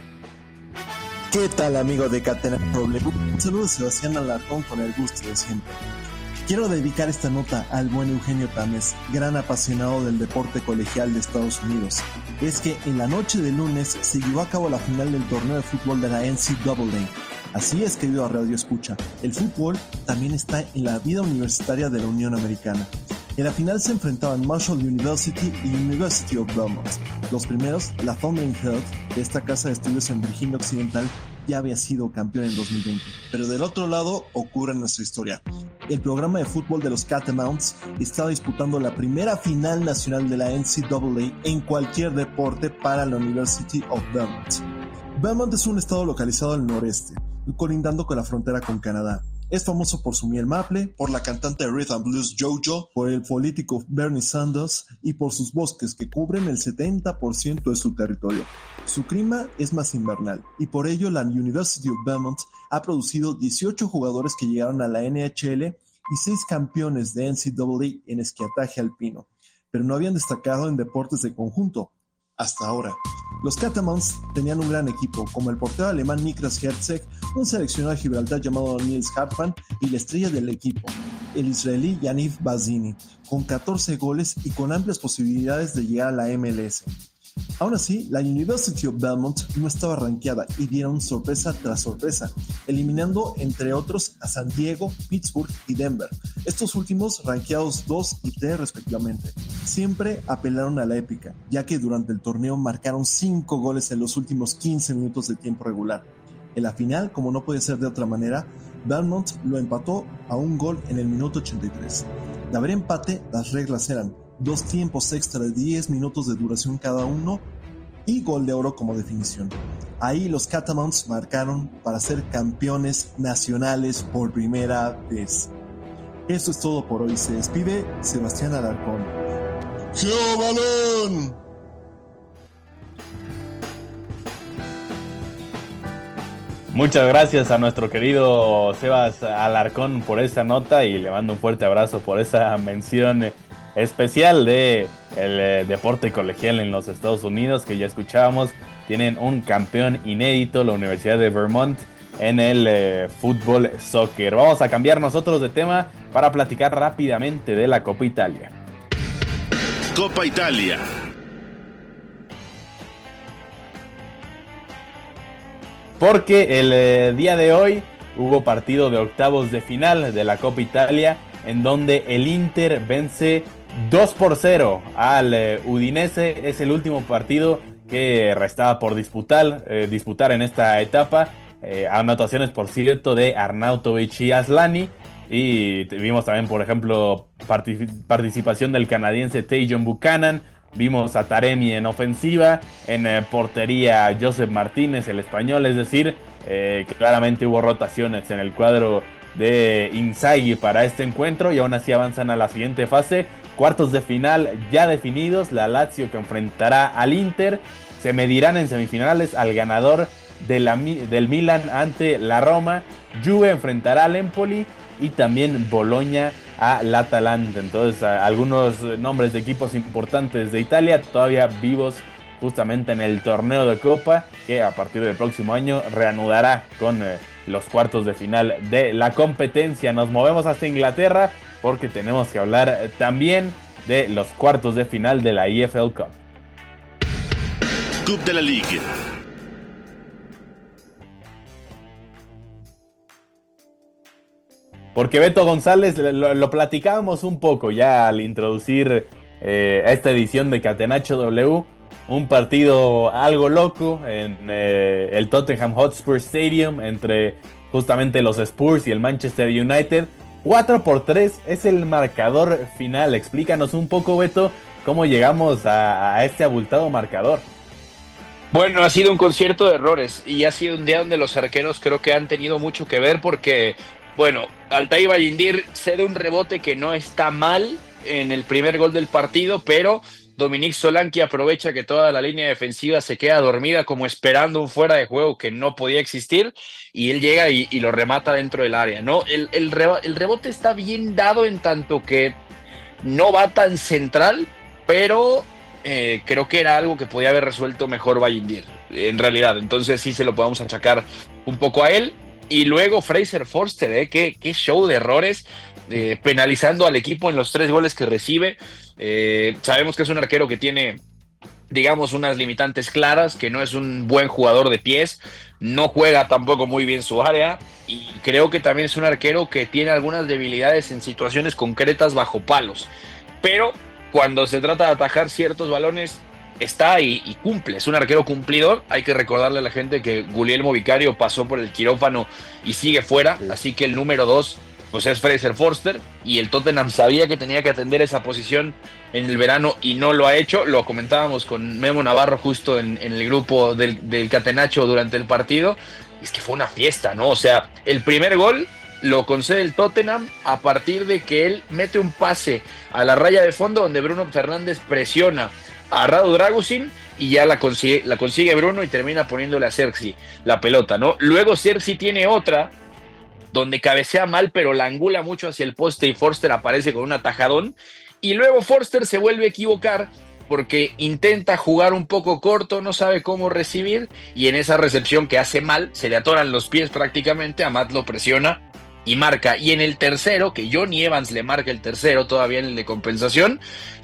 Speaker 9: ¿Qué tal, amigos de Catenacho W? Un saludo de Sebastián Alarcón con el gusto de siempre. Quiero dedicar esta nota al buen Eugenio Tamés, gran apasionado del deporte colegial de Estados Unidos. Es que en la noche de lunes se llevó a cabo la final del torneo de fútbol de la NCAA. Así es, querido Radio Escucha, el fútbol también está en la vida universitaria de la Unión Americana. En la final se enfrentaban Marshall University y University of Vermont. Los primeros, la Thundering Herd, de esta casa de estudios en Virginia Occidental, ya había sido campeón en 2020. Pero del otro lado ocurre nuestra historia. El programa de fútbol de los Catamounts estaba disputando la primera final nacional de la NCAA en cualquier deporte para la University of Vermont. Vermont es un estado localizado al noreste, colindando con la frontera con Canadá. Es famoso por su miel maple, por la cantante de Rhythm and Blues JoJo, por el político Bernie Sanders y por sus bosques que cubren el 70% de su territorio. Su clima es más invernal y por ello la University of Vermont ha producido 18 jugadores que llegaron a la NHL y 6 campeones de NCAA en esquiataje alpino, pero no habían destacado en deportes de conjunto. Hasta ahora, los Catamounts tenían un gran equipo, como el portero alemán Niklas Herzeg, un seleccionado de Gibraltar llamado Niels Hartmann y la estrella del equipo, el israelí Yaniv Bazzini, con 14 goles y con amplias posibilidades de llegar a la MLS. Aún así, la University of Vermont no estaba rankeada y dieron sorpresa tras sorpresa, eliminando entre otros a San Diego, Pittsburgh y Denver, estos últimos rankeados 2 y 3 respectivamente. Siempre apelaron a la épica, ya que durante el torneo marcaron 5 goles en los últimos 15 minutos de tiempo regular. En la final, como no podía ser de otra manera, Vermont lo empató a un gol en el minuto 83. De haber empate, las reglas eran 2 tiempos extra de 10 minutos de duración cada uno y gol de oro como definición. Ahí los Catamounts marcaron para ser campeones nacionales por primera vez. Esto es todo por hoy. Se despide Sebastián Alarcón. ¡Geobalón!
Speaker 4: Muchas gracias a nuestro querido Sebas Alarcón por esa nota y le mando un fuerte abrazo por esa mención especial de el deporte colegial en los Estados Unidos que ya escuchábamos. Tienen un campeón inédito, la Universidad de Vermont, en el fútbol soccer. Vamos a cambiar nosotros de tema para platicar rápidamente de la Copa Italia.
Speaker 2: Copa Italia.
Speaker 4: Porque el día de hoy hubo partido de octavos de final de la Copa Italia, en donde el Inter vence 2-0 al Udinese. Es el último partido que restaba por disputar en esta etapa. Anotaciones, por cierto, de Arnautovic y Aslani. Y vimos también, por ejemplo, participación del canadiense Tajon Buchanan. Vimos a Taremi en ofensiva, en portería Joseph Martínez, el español. Es decir, claramente hubo rotaciones en el cuadro de Inzaghi para este encuentro y aún así avanzan a la siguiente fase. Cuartos de final ya definidos, la Lazio que enfrentará al Inter. Se medirán en semifinales al ganador del Milan ante la Roma. Juve enfrentará al Empoli y también Bologna al Atalanta. Entonces algunos nombres de equipos importantes de Italia todavía vivos justamente en el torneo de Copa, que a partir del próximo año reanudará con los cuartos de final de la competencia. Nos movemos hasta Inglaterra porque tenemos que hablar también de los cuartos de final de la EFL Cup.
Speaker 2: Coupe de la Ligue.
Speaker 4: Porque Beto González, lo platicábamos un poco ya al introducir esta edición de Catenacho W, un partido algo loco en el Tottenham Hotspur Stadium entre justamente los Spurs y el Manchester United. 4-3 es el marcador final. Explícanos un poco, Beto, cómo llegamos a este abultado marcador.
Speaker 6: Bueno, ha sido un concierto de errores y ha sido un día donde los arqueros creo que han tenido mucho que ver porque, bueno, Altay Bayindir cede un rebote que no está mal en el primer gol del partido, pero Dominique Solanke aprovecha que toda la línea defensiva se queda dormida como esperando un fuera de juego que no podía existir y él llega y lo remata dentro del área, ¿no? El rebote está bien dado en tanto que no va tan central, pero creo que era algo que podía haber resuelto mejor Bayindir, en realidad. Entonces sí se lo podemos achacar un poco a él. Y luego Fraser Forster, qué show de errores, penalizando al equipo en los 3 goles que recibe. Sabemos que es un arquero que tiene, digamos, unas limitantes claras, que no es un buen jugador de pies, no juega tampoco muy bien su área, y creo que también es un arquero que tiene algunas debilidades en situaciones concretas bajo palos. Pero cuando se trata de atajar ciertos balones, está y cumple. Es un arquero cumplidor. Hay que recordarle a la gente que Guglielmo Vicario pasó por el quirófano y sigue fuera, así que el número 2 pues es Fraser Forster, y el Tottenham sabía que tenía que atender esa posición en el verano y no lo ha hecho. Lo comentábamos con Memo Navarro justo en el grupo del Catenacho durante el partido. Es que fue una fiesta, ¿no? O sea, el primer gol lo concede el Tottenham a partir de que él mete un pase a la raya de fondo donde Bruno Fernández presiona a Radu Dragusin y ya la consigue Bruno y termina poniéndole a Xerxi la pelota, ¿no? Luego Xerxi tiene otra donde cabecea mal, pero la angula mucho hacia el poste y Forster aparece con un atajadón. Y luego Forster se vuelve a equivocar porque intenta jugar un poco corto, no sabe cómo recibir, y en esa recepción que hace mal, se le atoran los pies prácticamente, Amat lo presiona y marca. Y en el tercero, que Johnny Evans le marca el tercero, todavía en el de compensación,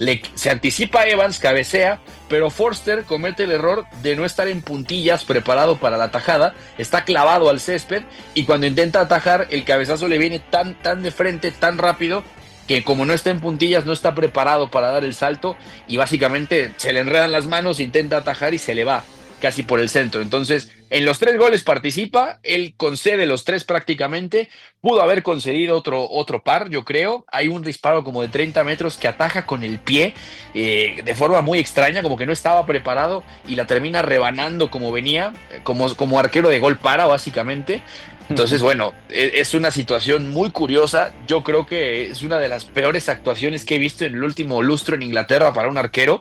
Speaker 6: se anticipa Evans, cabecea, pero Forster comete el error de no estar en puntillas preparado para la tajada, está clavado al césped, y cuando intenta atajar, el cabezazo le viene tan de frente, tan rápido, que como no está en puntillas, no está preparado para dar el salto, y básicamente se le enredan las manos, intenta atajar y se le va casi por el centro. Entonces, en los 3 goles participa, él concede los 3 prácticamente, pudo haber concedido otro par, yo creo. Hay un disparo como de 30 metros que ataja con el pie de forma muy extraña, como que no estaba preparado y la termina rebanando como venía, como arquero de gol para, básicamente. Entonces, bueno, es una situación muy curiosa. Yo creo que es una de las peores actuaciones que he visto en el último lustro en Inglaterra para un arquero.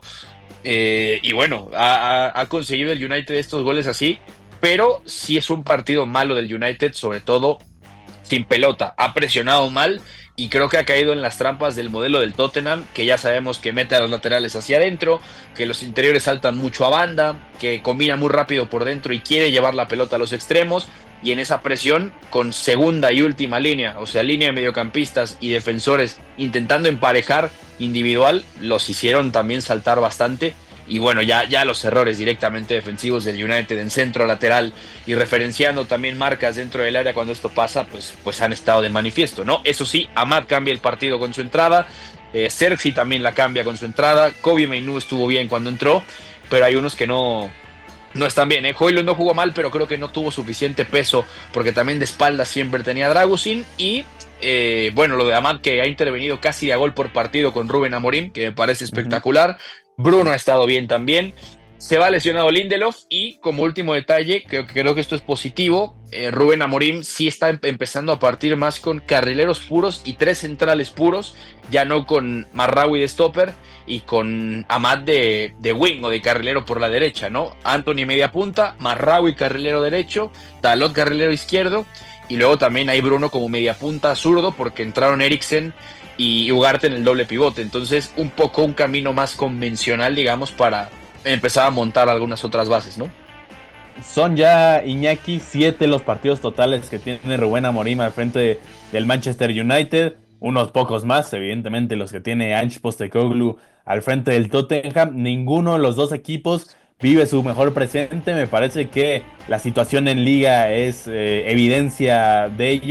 Speaker 6: Y bueno, ha conseguido el United estos goles así, pero sí es un partido malo del United, sobre todo sin pelota. Ha presionado mal y creo que ha caído en las trampas del modelo del Tottenham, que ya sabemos que mete a los laterales hacia adentro, que los interiores saltan mucho a banda, que combina muy rápido por dentro y quiere llevar la pelota a los extremos. Y en esa presión, con segunda y última línea, o sea, línea de mediocampistas y defensores intentando emparejar individual, los hicieron también saltar bastante. Y bueno, ya los errores directamente defensivos del United en centro, lateral y referenciando también marcas dentro del área cuando esto pasa, pues han estado de manifiesto, ¿no? Eso sí, Amat cambia el partido con su entrada, Xerxi también la cambia con su entrada, Kobbie Mainoo estuvo bien cuando entró, pero hay unos que no están bien, Højlund no jugó mal, pero creo que no tuvo suficiente peso porque también de espaldas siempre tenía Dragusin. Y bueno, lo de Amat, que ha intervenido casi a gol por partido con Rubén Amorim, que me parece espectacular. Bruno ha estado bien también. Se va lesionado Lindelof y como último detalle, creo que esto es positivo, Rubén Amorim sí está empezando a partir más con carrileros puros y 3 centrales puros, ya no con Marraoui de stopper y con Amat de wing o de carrilero por la derecha, ¿no? Anthony media punta, Marraoui carrilero derecho, Dalot carrilero izquierdo, y luego también hay Bruno como media punta zurdo porque entraron Eriksen y Ugarte en el doble pivote. Entonces un poco un camino más convencional, digamos, para empezar a montar algunas otras bases, ¿no?
Speaker 4: Son ya, Iñaki, 7 los partidos totales que tiene Rubén Amorim al frente del Manchester United, unos pocos más, evidentemente, los que tiene Ange Postecoglou al frente del Tottenham. Ninguno de los dos equipos vive su mejor presente. Me parece que la situación en Liga es evidencia de ello.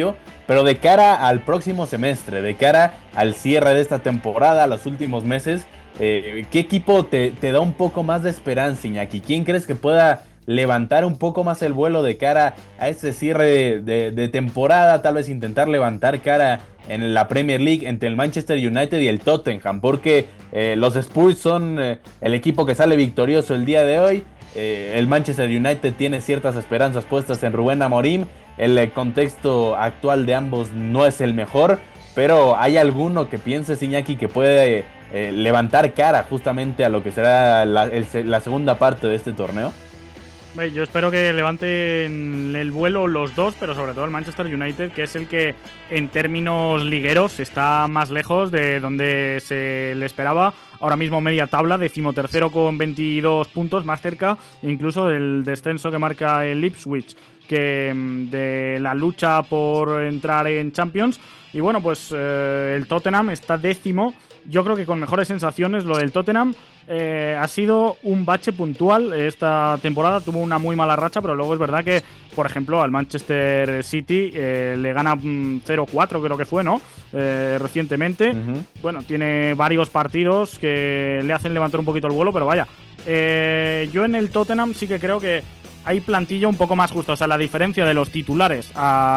Speaker 4: pero de cara al próximo semestre, de cara al cierre de esta temporada, a los últimos meses, ¿qué equipo te da un poco más de esperanza, Iñaki? ¿Quién crees que pueda levantar un poco más el vuelo de cara a ese cierre de temporada? Tal vez intentar levantar cara en la Premier League entre el Manchester United y el Tottenham, porque los Spurs son el equipo que sale victorioso el día de hoy. El Manchester United tiene ciertas esperanzas puestas en Rubén Amorim. El contexto actual de ambos no es el mejor, pero ¿hay alguno que pienses, Iñaki, que puede levantar cara justamente a lo que será la segunda parte de este torneo?
Speaker 7: Yo espero que levanten el vuelo los dos, pero sobre todo el Manchester United, que es el que en términos ligueros está más lejos de donde se le esperaba. Ahora mismo media tabla, 13º con 22 puntos, más cerca incluso del descenso que marca el Ipswich que de la lucha por entrar en Champions. Y bueno, pues el Tottenham está 10º. Yo creo que con mejores sensaciones. Lo del Tottenham ha sido un bache puntual esta temporada. Tuvo una muy mala racha, pero luego es verdad que, por ejemplo, al Manchester City le gana 0-4, creo que fue, ¿no? Recientemente. Bueno, tiene varios partidos que le hacen levantar un poquito el vuelo, pero vaya. Yo en el Tottenham sí que creo que hay plantilla un poco más justa. O sea, la diferencia de los titulares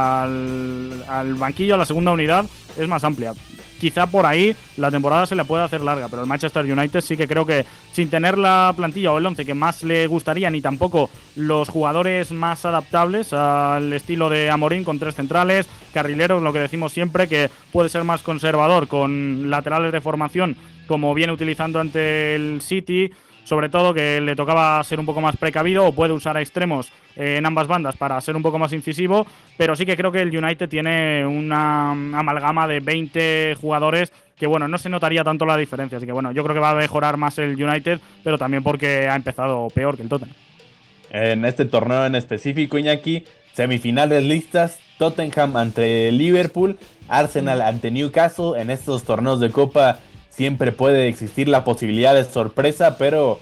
Speaker 7: al banquillo, a la segunda unidad, es más amplia. Quizá por ahí la temporada se le puede hacer larga, pero el Manchester United sí que creo que sin tener la plantilla o el 11 que más le gustaría, ni tampoco los jugadores más adaptables al estilo de Amorim, con 3 centrales, carrileros, lo que decimos siempre, que puede ser más conservador con laterales de formación, como viene utilizando ante el City, sobre todo que le tocaba ser un poco más precavido, o puede usar a extremos en ambas bandas para ser un poco más incisivo, pero sí que creo que el United tiene una amalgama de 20 jugadores que, bueno, no se notaría tanto la diferencia. Así que, bueno, yo creo que va a mejorar más el United, pero también porque ha empezado peor que el Tottenham.
Speaker 4: En este torneo en específico, Iñaki, semifinales listas: Tottenham ante Liverpool, Arsenal ante Newcastle. En estos torneos de Copa siempre puede existir la posibilidad de sorpresa, pero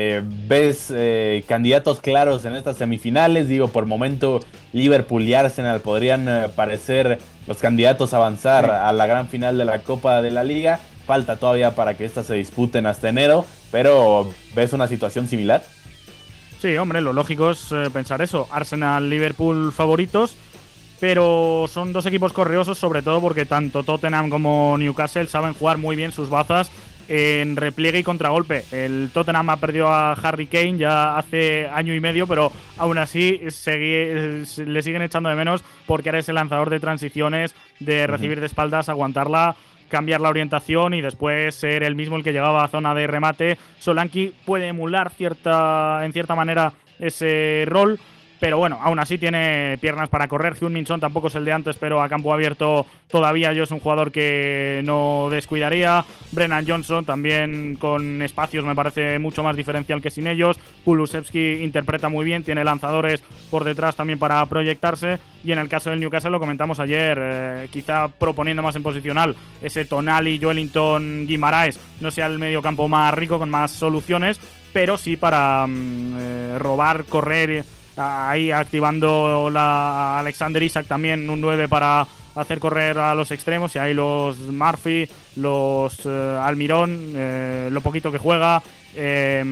Speaker 4: ves candidatos claros en estas semifinales. Digo, por momento Liverpool y Arsenal podrían parecer los candidatos a avanzar a la gran final de la Copa de la Liga. Falta todavía para que estas se disputen hasta enero, pero ¿ves una situación similar?
Speaker 7: Sí, hombre, lo lógico es pensar eso. Arsenal, Liverpool favoritos, pero son dos equipos correosos, sobre todo porque tanto Tottenham como Newcastle saben jugar muy bien sus bazas en repliegue y contragolpe. El Tottenham ha perdido a Harry Kane ya hace año y medio, pero aún así le siguen echando de menos, porque ahora es el lanzador de transiciones, de recibir de espaldas, aguantarla, cambiar la orientación y después ser el mismo el que llegaba a zona de remate. Solanke puede emular en cierta manera ese rol, pero bueno, aún así tiene piernas para correr. Heung-min Son tampoco es el de antes, pero a campo abierto todavía yo es un jugador que no descuidaría. Brennan Johnson también con espacios me parece mucho más diferencial que sin ellos. Kulusevski interpreta muy bien, tiene lanzadores por detrás también para proyectarse. Y en el caso del Newcastle, lo comentamos ayer, quizá proponiendo más en posicional, ese Tonali, Joelinton, Guimaraes no sea el mediocampo más rico, con más soluciones, pero sí para robar, correr, ahí activando a Alexander Isak también, un 9 para hacer correr a los extremos, y ahí los Murphy, los Almirón, lo poquito que juega. Se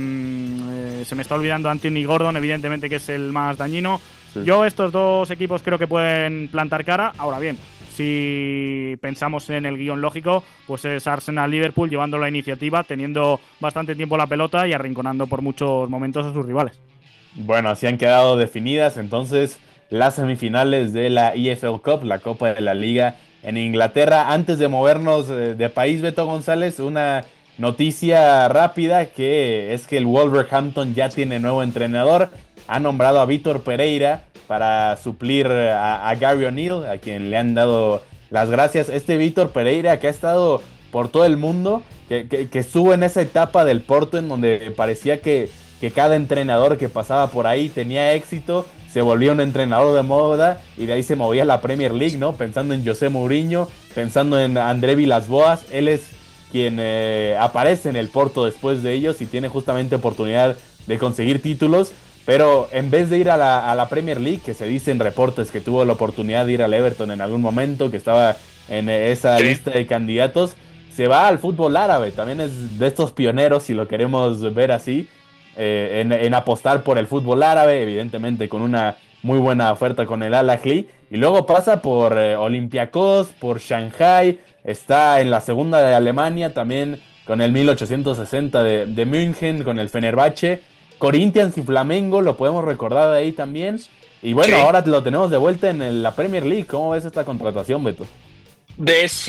Speaker 7: me está olvidando Anthony Gordon, evidentemente, que es el más dañino. Sí. Yo estos dos equipos creo que pueden plantar cara. Ahora bien, si pensamos en el guión lógico, pues es Arsenal-Liverpool llevando la iniciativa, teniendo bastante tiempo la pelota y arrinconando por muchos momentos a sus rivales.
Speaker 4: Bueno, así han quedado definidas entonces las semifinales de la EFL Cup, la Copa de la Liga en Inglaterra. Antes de movernos de país, Beto González, una noticia rápida, que es que el Wolverhampton ya tiene nuevo entrenador. Ha nombrado a Vítor Pereira para suplir a Gary O'Neill, a quien le han dado las gracias. Este Vítor Pereira, que ha estado por todo el mundo, que estuvo en esa etapa del Porto en donde parecía que cada entrenador que pasaba por ahí tenía éxito, se volvía un entrenador de moda y de ahí se movía a la Premier League, ¿no? Pensando en José Mourinho, pensando en André Villas-Boas. Él es quien aparece en el Porto después de ellos y tiene justamente oportunidad de conseguir títulos. pero en vez de ir a la Premier League, que se dicen reportes que tuvo la oportunidad de ir al Everton en algún momento, que estaba en esa lista de candidatos, se va al fútbol árabe. También es de estos pioneros, si lo queremos ver así, en apostar por el fútbol árabe, evidentemente con una muy buena oferta con el Al Ahly, y luego pasa por Olympiacos, por Shanghai, está en la segunda de Alemania, también con el 1860 de München, con el Fenerbahce, Corinthians y Flamengo, lo podemos recordar de ahí también, y bueno, ahora lo tenemos de vuelta en la Premier League. ¿Cómo ves esta contratación, Beto?
Speaker 6: Es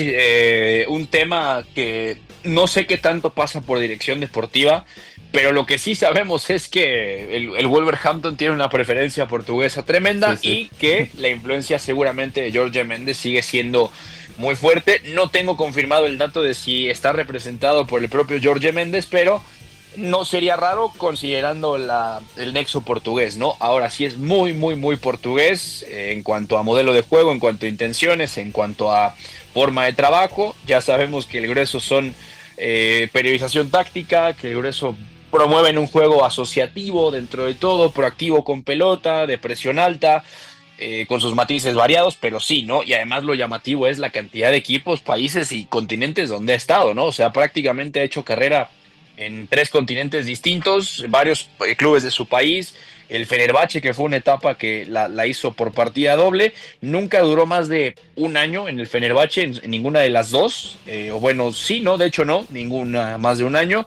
Speaker 6: un tema que no sé qué tanto pasa por dirección deportiva, pero lo que sí sabemos es que el Wolverhampton tiene una preferencia portuguesa tremenda, y que la influencia seguramente de Jorge Mendes sigue siendo muy fuerte. No tengo confirmado el dato de si está representado por el propio Jorge Mendes, pero no sería raro considerando el nexo portugués, ¿no? Ahora sí es muy, muy, muy portugués en cuanto a modelo de juego, en cuanto a intenciones, en cuanto a forma de trabajo. Ya sabemos que el grueso son periodización táctica, que el grueso promueven un juego asociativo dentro de todo, proactivo con pelota, de presión alta, con sus matices variados, pero sí, ¿no? Y además lo llamativo es la cantidad de equipos, países y continentes donde ha estado, ¿no? O sea, prácticamente ha hecho carrera en 3 continentes distintos, varios clubes de su país. El Fenerbahce, que fue una etapa que la hizo por partida doble, nunca duró más de un año en el Fenerbahce, en ninguna de las dos, o bueno, sí, no, de hecho no, ninguna más de un año,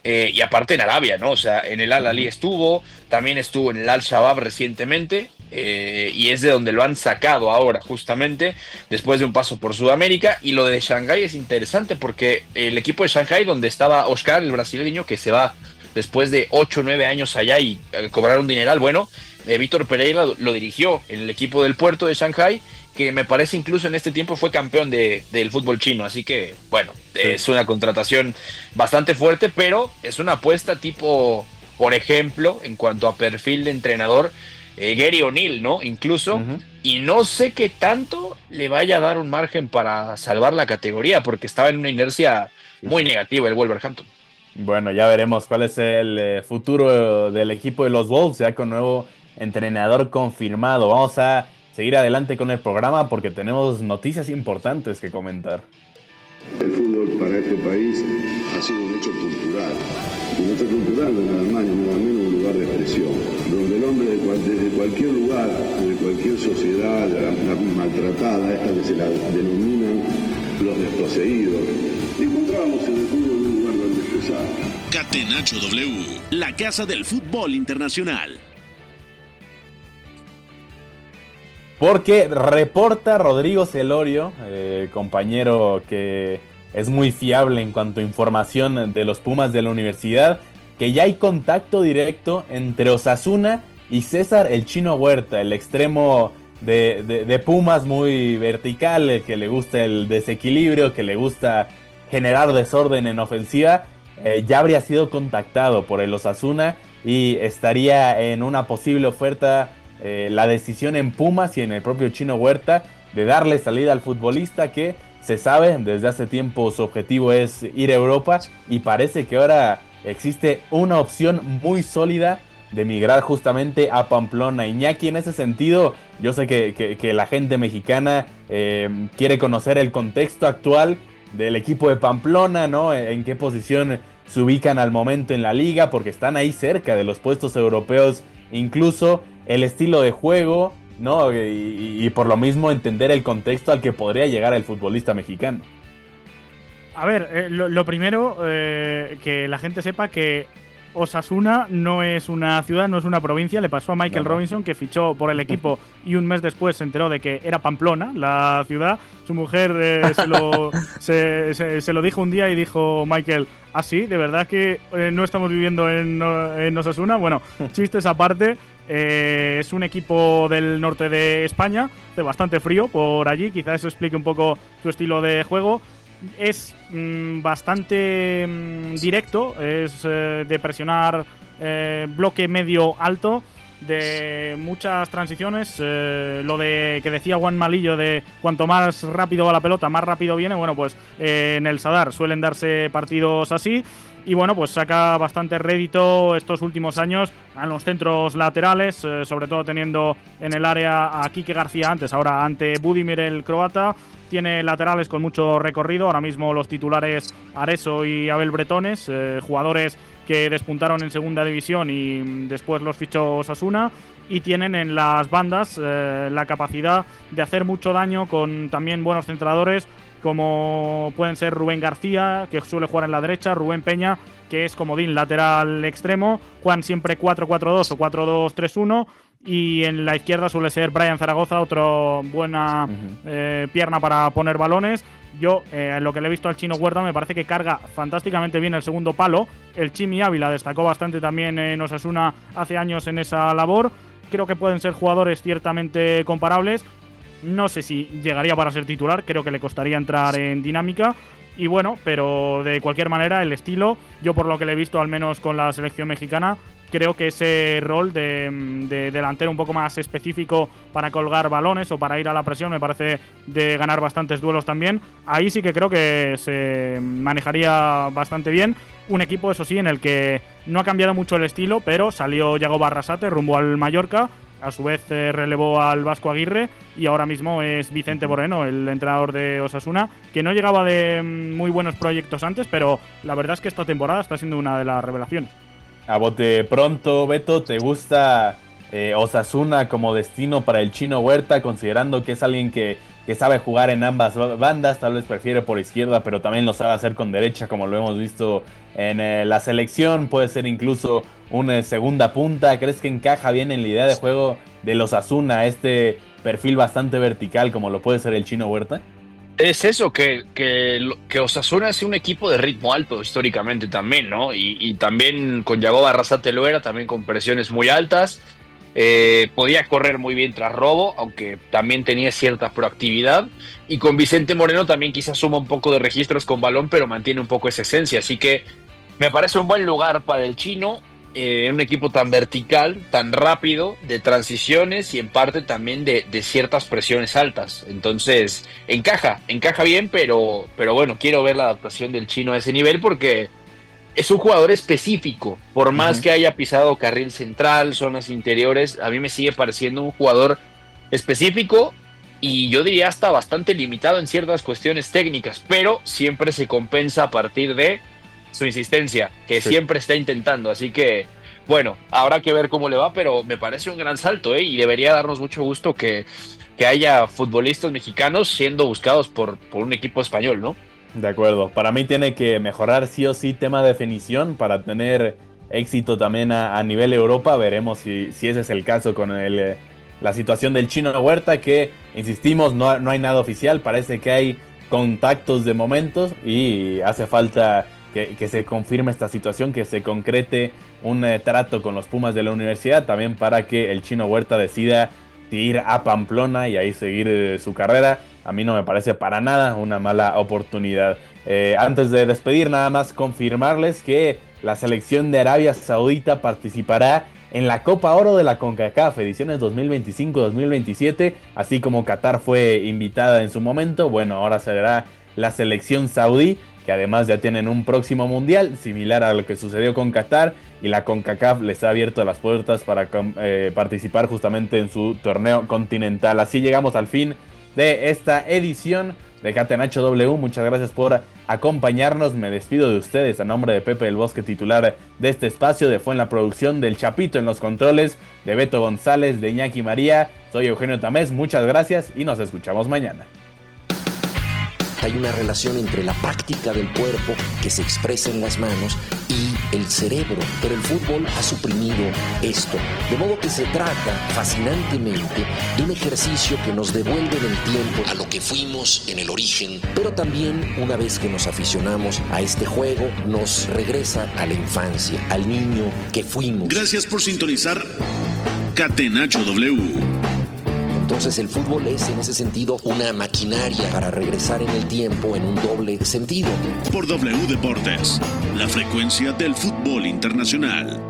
Speaker 6: y aparte en Arabia, ¿no? O sea, en el Al Ahly estuvo, también estuvo en el Al-Shabaab recientemente, y es de donde lo han sacado ahora, justamente, después de un paso por Sudamérica. Y lo de Shanghái es interesante porque el equipo de Shanghái, donde estaba Oscar, el brasileño, que se va después de 8 o 9 años allá y cobrar un dineral, bueno, Víctor Pereira lo dirigió en el equipo del Puerto de Shanghái, que me parece incluso en este tiempo fue campeón del fútbol chino. Así que, bueno, es una contratación bastante fuerte, pero es una apuesta tipo, por ejemplo, en cuanto a perfil de entrenador, Gary O'Neill, ¿no? Incluso, y no sé qué tanto le vaya a dar un margen para salvar la categoría, porque estaba en una inercia muy negativa el Wolverhampton.
Speaker 4: Bueno, ya veremos cuál es el futuro del equipo de los Wolves, ya con nuevo entrenador confirmado. Vamos a seguir adelante con el programa porque tenemos noticias importantes que comentar.
Speaker 5: El fútbol para este país ha sido un hecho cultural. Un hecho cultural en Alemania, no al menos un lugar de expresión, donde el hombre desde cualquier lugar, de cualquier sociedad la maltratada, esta que se la denominan los desposeídos, encontramos en el fútbol un lugar donde expresar.
Speaker 2: Catenacho W, la casa del fútbol internacional.
Speaker 4: Porque reporta Rodrigo Celorio, compañero que es muy fiable en cuanto a información de los Pumas de la universidad, que ya hay contacto directo entre Osasuna y César el Chino Huerta, el extremo de Pumas muy vertical, que le gusta el desequilibrio, que le gusta generar desorden en ofensiva. Ya habría sido contactado por el Osasuna y estaría en una posible oferta. La decisión en Pumas y en el propio Chino Huerta de darle salida al futbolista, que se sabe desde hace tiempo su objetivo es ir a Europa, y parece que ahora existe una opción muy sólida de migrar justamente a Pamplona. Iñaki, en ese sentido, yo sé que la gente mexicana quiere conocer el contexto actual del equipo de Pamplona, ¿no? En qué posición se ubican al momento en la liga, porque están ahí cerca de los puestos europeos, incluso el estilo de juego, ¿no? Y por lo mismo entender el contexto al que podría llegar el futbolista mexicano.
Speaker 7: A ver, lo primero, que la gente sepa que Osasuna no es una ciudad, no es una provincia. Le pasó a Michael Robinson, que fichó por el equipo y un mes después se enteró de que era Pamplona, la ciudad. Su mujer se lo dijo un día y dijo Michael, ¿ah, sí? ¿De verdad que no estamos viviendo en Osasuna? Bueno, chistes aparte. Es un equipo del norte de España, hace bastante frío por allí, quizás eso explique un poco su estilo de juego. Es bastante directo, es de presionar bloque medio alto. de muchas transiciones, lo de que decía Juan Malillo de cuanto más rápido va la pelota, más rápido viene. Bueno, pues en el Sadar suelen darse partidos así. Y bueno, pues saca bastante rédito estos últimos años a los centros laterales, sobre todo teniendo en el área a Quique García antes, ahora ante Budimir el croata. Tiene laterales con mucho recorrido, ahora mismo los titulares Areso y Abel Bretones, jugadores que despuntaron en segunda división y después los fichó Osasuna. Y tienen en las bandas la capacidad de hacer mucho daño con también buenos centradores, como pueden ser Rubén García, que suele jugar en la derecha, Rubén Peña, que es comodín lateral extremo, juegan siempre 4-4-2 o 4-2-3-1, y en la izquierda suele ser Brian Zaragoza, otra buena pierna para poner balones. Yo, en lo que le he visto al Chino Huerta, me parece que carga fantásticamente bien el segundo palo. El Chimi Ávila destacó bastante también en Osasuna hace años en esa labor. Creo que pueden ser jugadores ciertamente comparables. No sé si llegaría para ser titular, creo que le costaría entrar en dinámica. Y bueno, pero de cualquier manera, el estilo, yo por lo que le he visto, al menos con la selección mexicana, creo que ese rol de delantero un poco más específico para colgar balones o para ir a la presión, me parece de ganar bastantes duelos también. Ahí sí que creo que se manejaría bastante bien. Un equipo, eso sí, en el que no ha cambiado mucho el estilo, pero salió Yago Barrasate rumbo al Mallorca. A su vez relevó al Vasco Aguirre y ahora mismo es Vicente Moreno, el entrenador de Osasuna, que no llegaba de muy buenos proyectos antes, pero la verdad es que esta temporada está siendo una de las revelaciones.
Speaker 4: A bote pronto, Beto, ¿te gusta Osasuna como destino para el Chino Huerta, considerando que es alguien que sabe jugar en ambas bandas? Tal vez prefiere por izquierda, pero también lo sabe hacer con derecha, como lo hemos visto en la selección. Puede ser incluso una segunda punta. ¿Crees que encaja bien en la idea de juego de los Osasuna, este perfil bastante vertical como lo puede ser el Chino Huerta?
Speaker 6: Es eso, que Osasuna es un equipo de ritmo alto históricamente también, ¿no? Y también con Yago Barrasate lo era, también con presiones muy altas. Podía correr muy bien tras robo, aunque también tenía cierta proactividad. Y con Vicente Moreno también quizás suma un poco de registros con balón, pero mantiene un poco esa esencia. Así que me parece un buen lugar para el Chino. Un equipo tan vertical, tan rápido, de transiciones y en parte también de ciertas presiones altas. Entonces, encaja bien, pero bueno, quiero ver la adaptación del Chino a ese nivel porque es un jugador específico. Por más que haya pisado carril central, zonas interiores, a mí me sigue pareciendo un jugador específico y yo diría hasta bastante limitado en ciertas cuestiones técnicas, pero siempre se compensa a partir de su insistencia, que siempre está intentando. Así que, bueno, habrá que ver cómo le va, pero me parece un gran salto, y debería darnos mucho gusto que haya futbolistas mexicanos siendo buscados por un equipo español, ¿no?
Speaker 4: De acuerdo. Para mí tiene que mejorar sí o sí tema de definición para tener éxito también a nivel Europa. Veremos si ese es el caso con la situación del Chino Huerta, que, insistimos, no hay nada oficial. Parece que hay contactos de momentos y hace falta que se confirme esta situación, que se concrete un trato con los Pumas de la universidad, también para que el Chino Huerta decida ir a Pamplona y ahí seguir su carrera. A mí no me parece para nada una mala oportunidad. Antes de despedir, nada más confirmarles que la selección de Arabia Saudita participará en la Copa Oro de la CONCACAF, ediciones 2025-2027, así como Qatar fue invitada en su momento. Bueno, ahora será la selección saudí, que además ya tienen un próximo mundial, similar a lo que sucedió con Qatar, y la CONCACAF les ha abierto las puertas para participar justamente en su torneo continental. Así llegamos al fin de esta edición de Catenacho W. Muchas gracias por acompañarnos. Me despido de ustedes a nombre de Pepe del Bosque, titular de este espacio, de Fue en la producción, del Chapito en los controles, de Beto González, de Iñaki María. Soy Eugenio Tamés, muchas gracias y nos escuchamos mañana.
Speaker 10: Hay una relación entre la práctica del cuerpo que se expresa en las manos y el cerebro, pero el fútbol ha suprimido esto, de modo que se trata fascinantemente de un ejercicio que nos devuelve en el tiempo a lo que fuimos en el origen, pero también, una vez que nos aficionamos a este juego, nos regresa a la infancia, al niño que fuimos.
Speaker 2: Gracias por sintonizar Catenacho W.
Speaker 10: Entonces el fútbol es, en ese sentido, una maquinaria para regresar en el tiempo en un doble sentido.
Speaker 2: Por W Deportes, la frecuencia del fútbol internacional.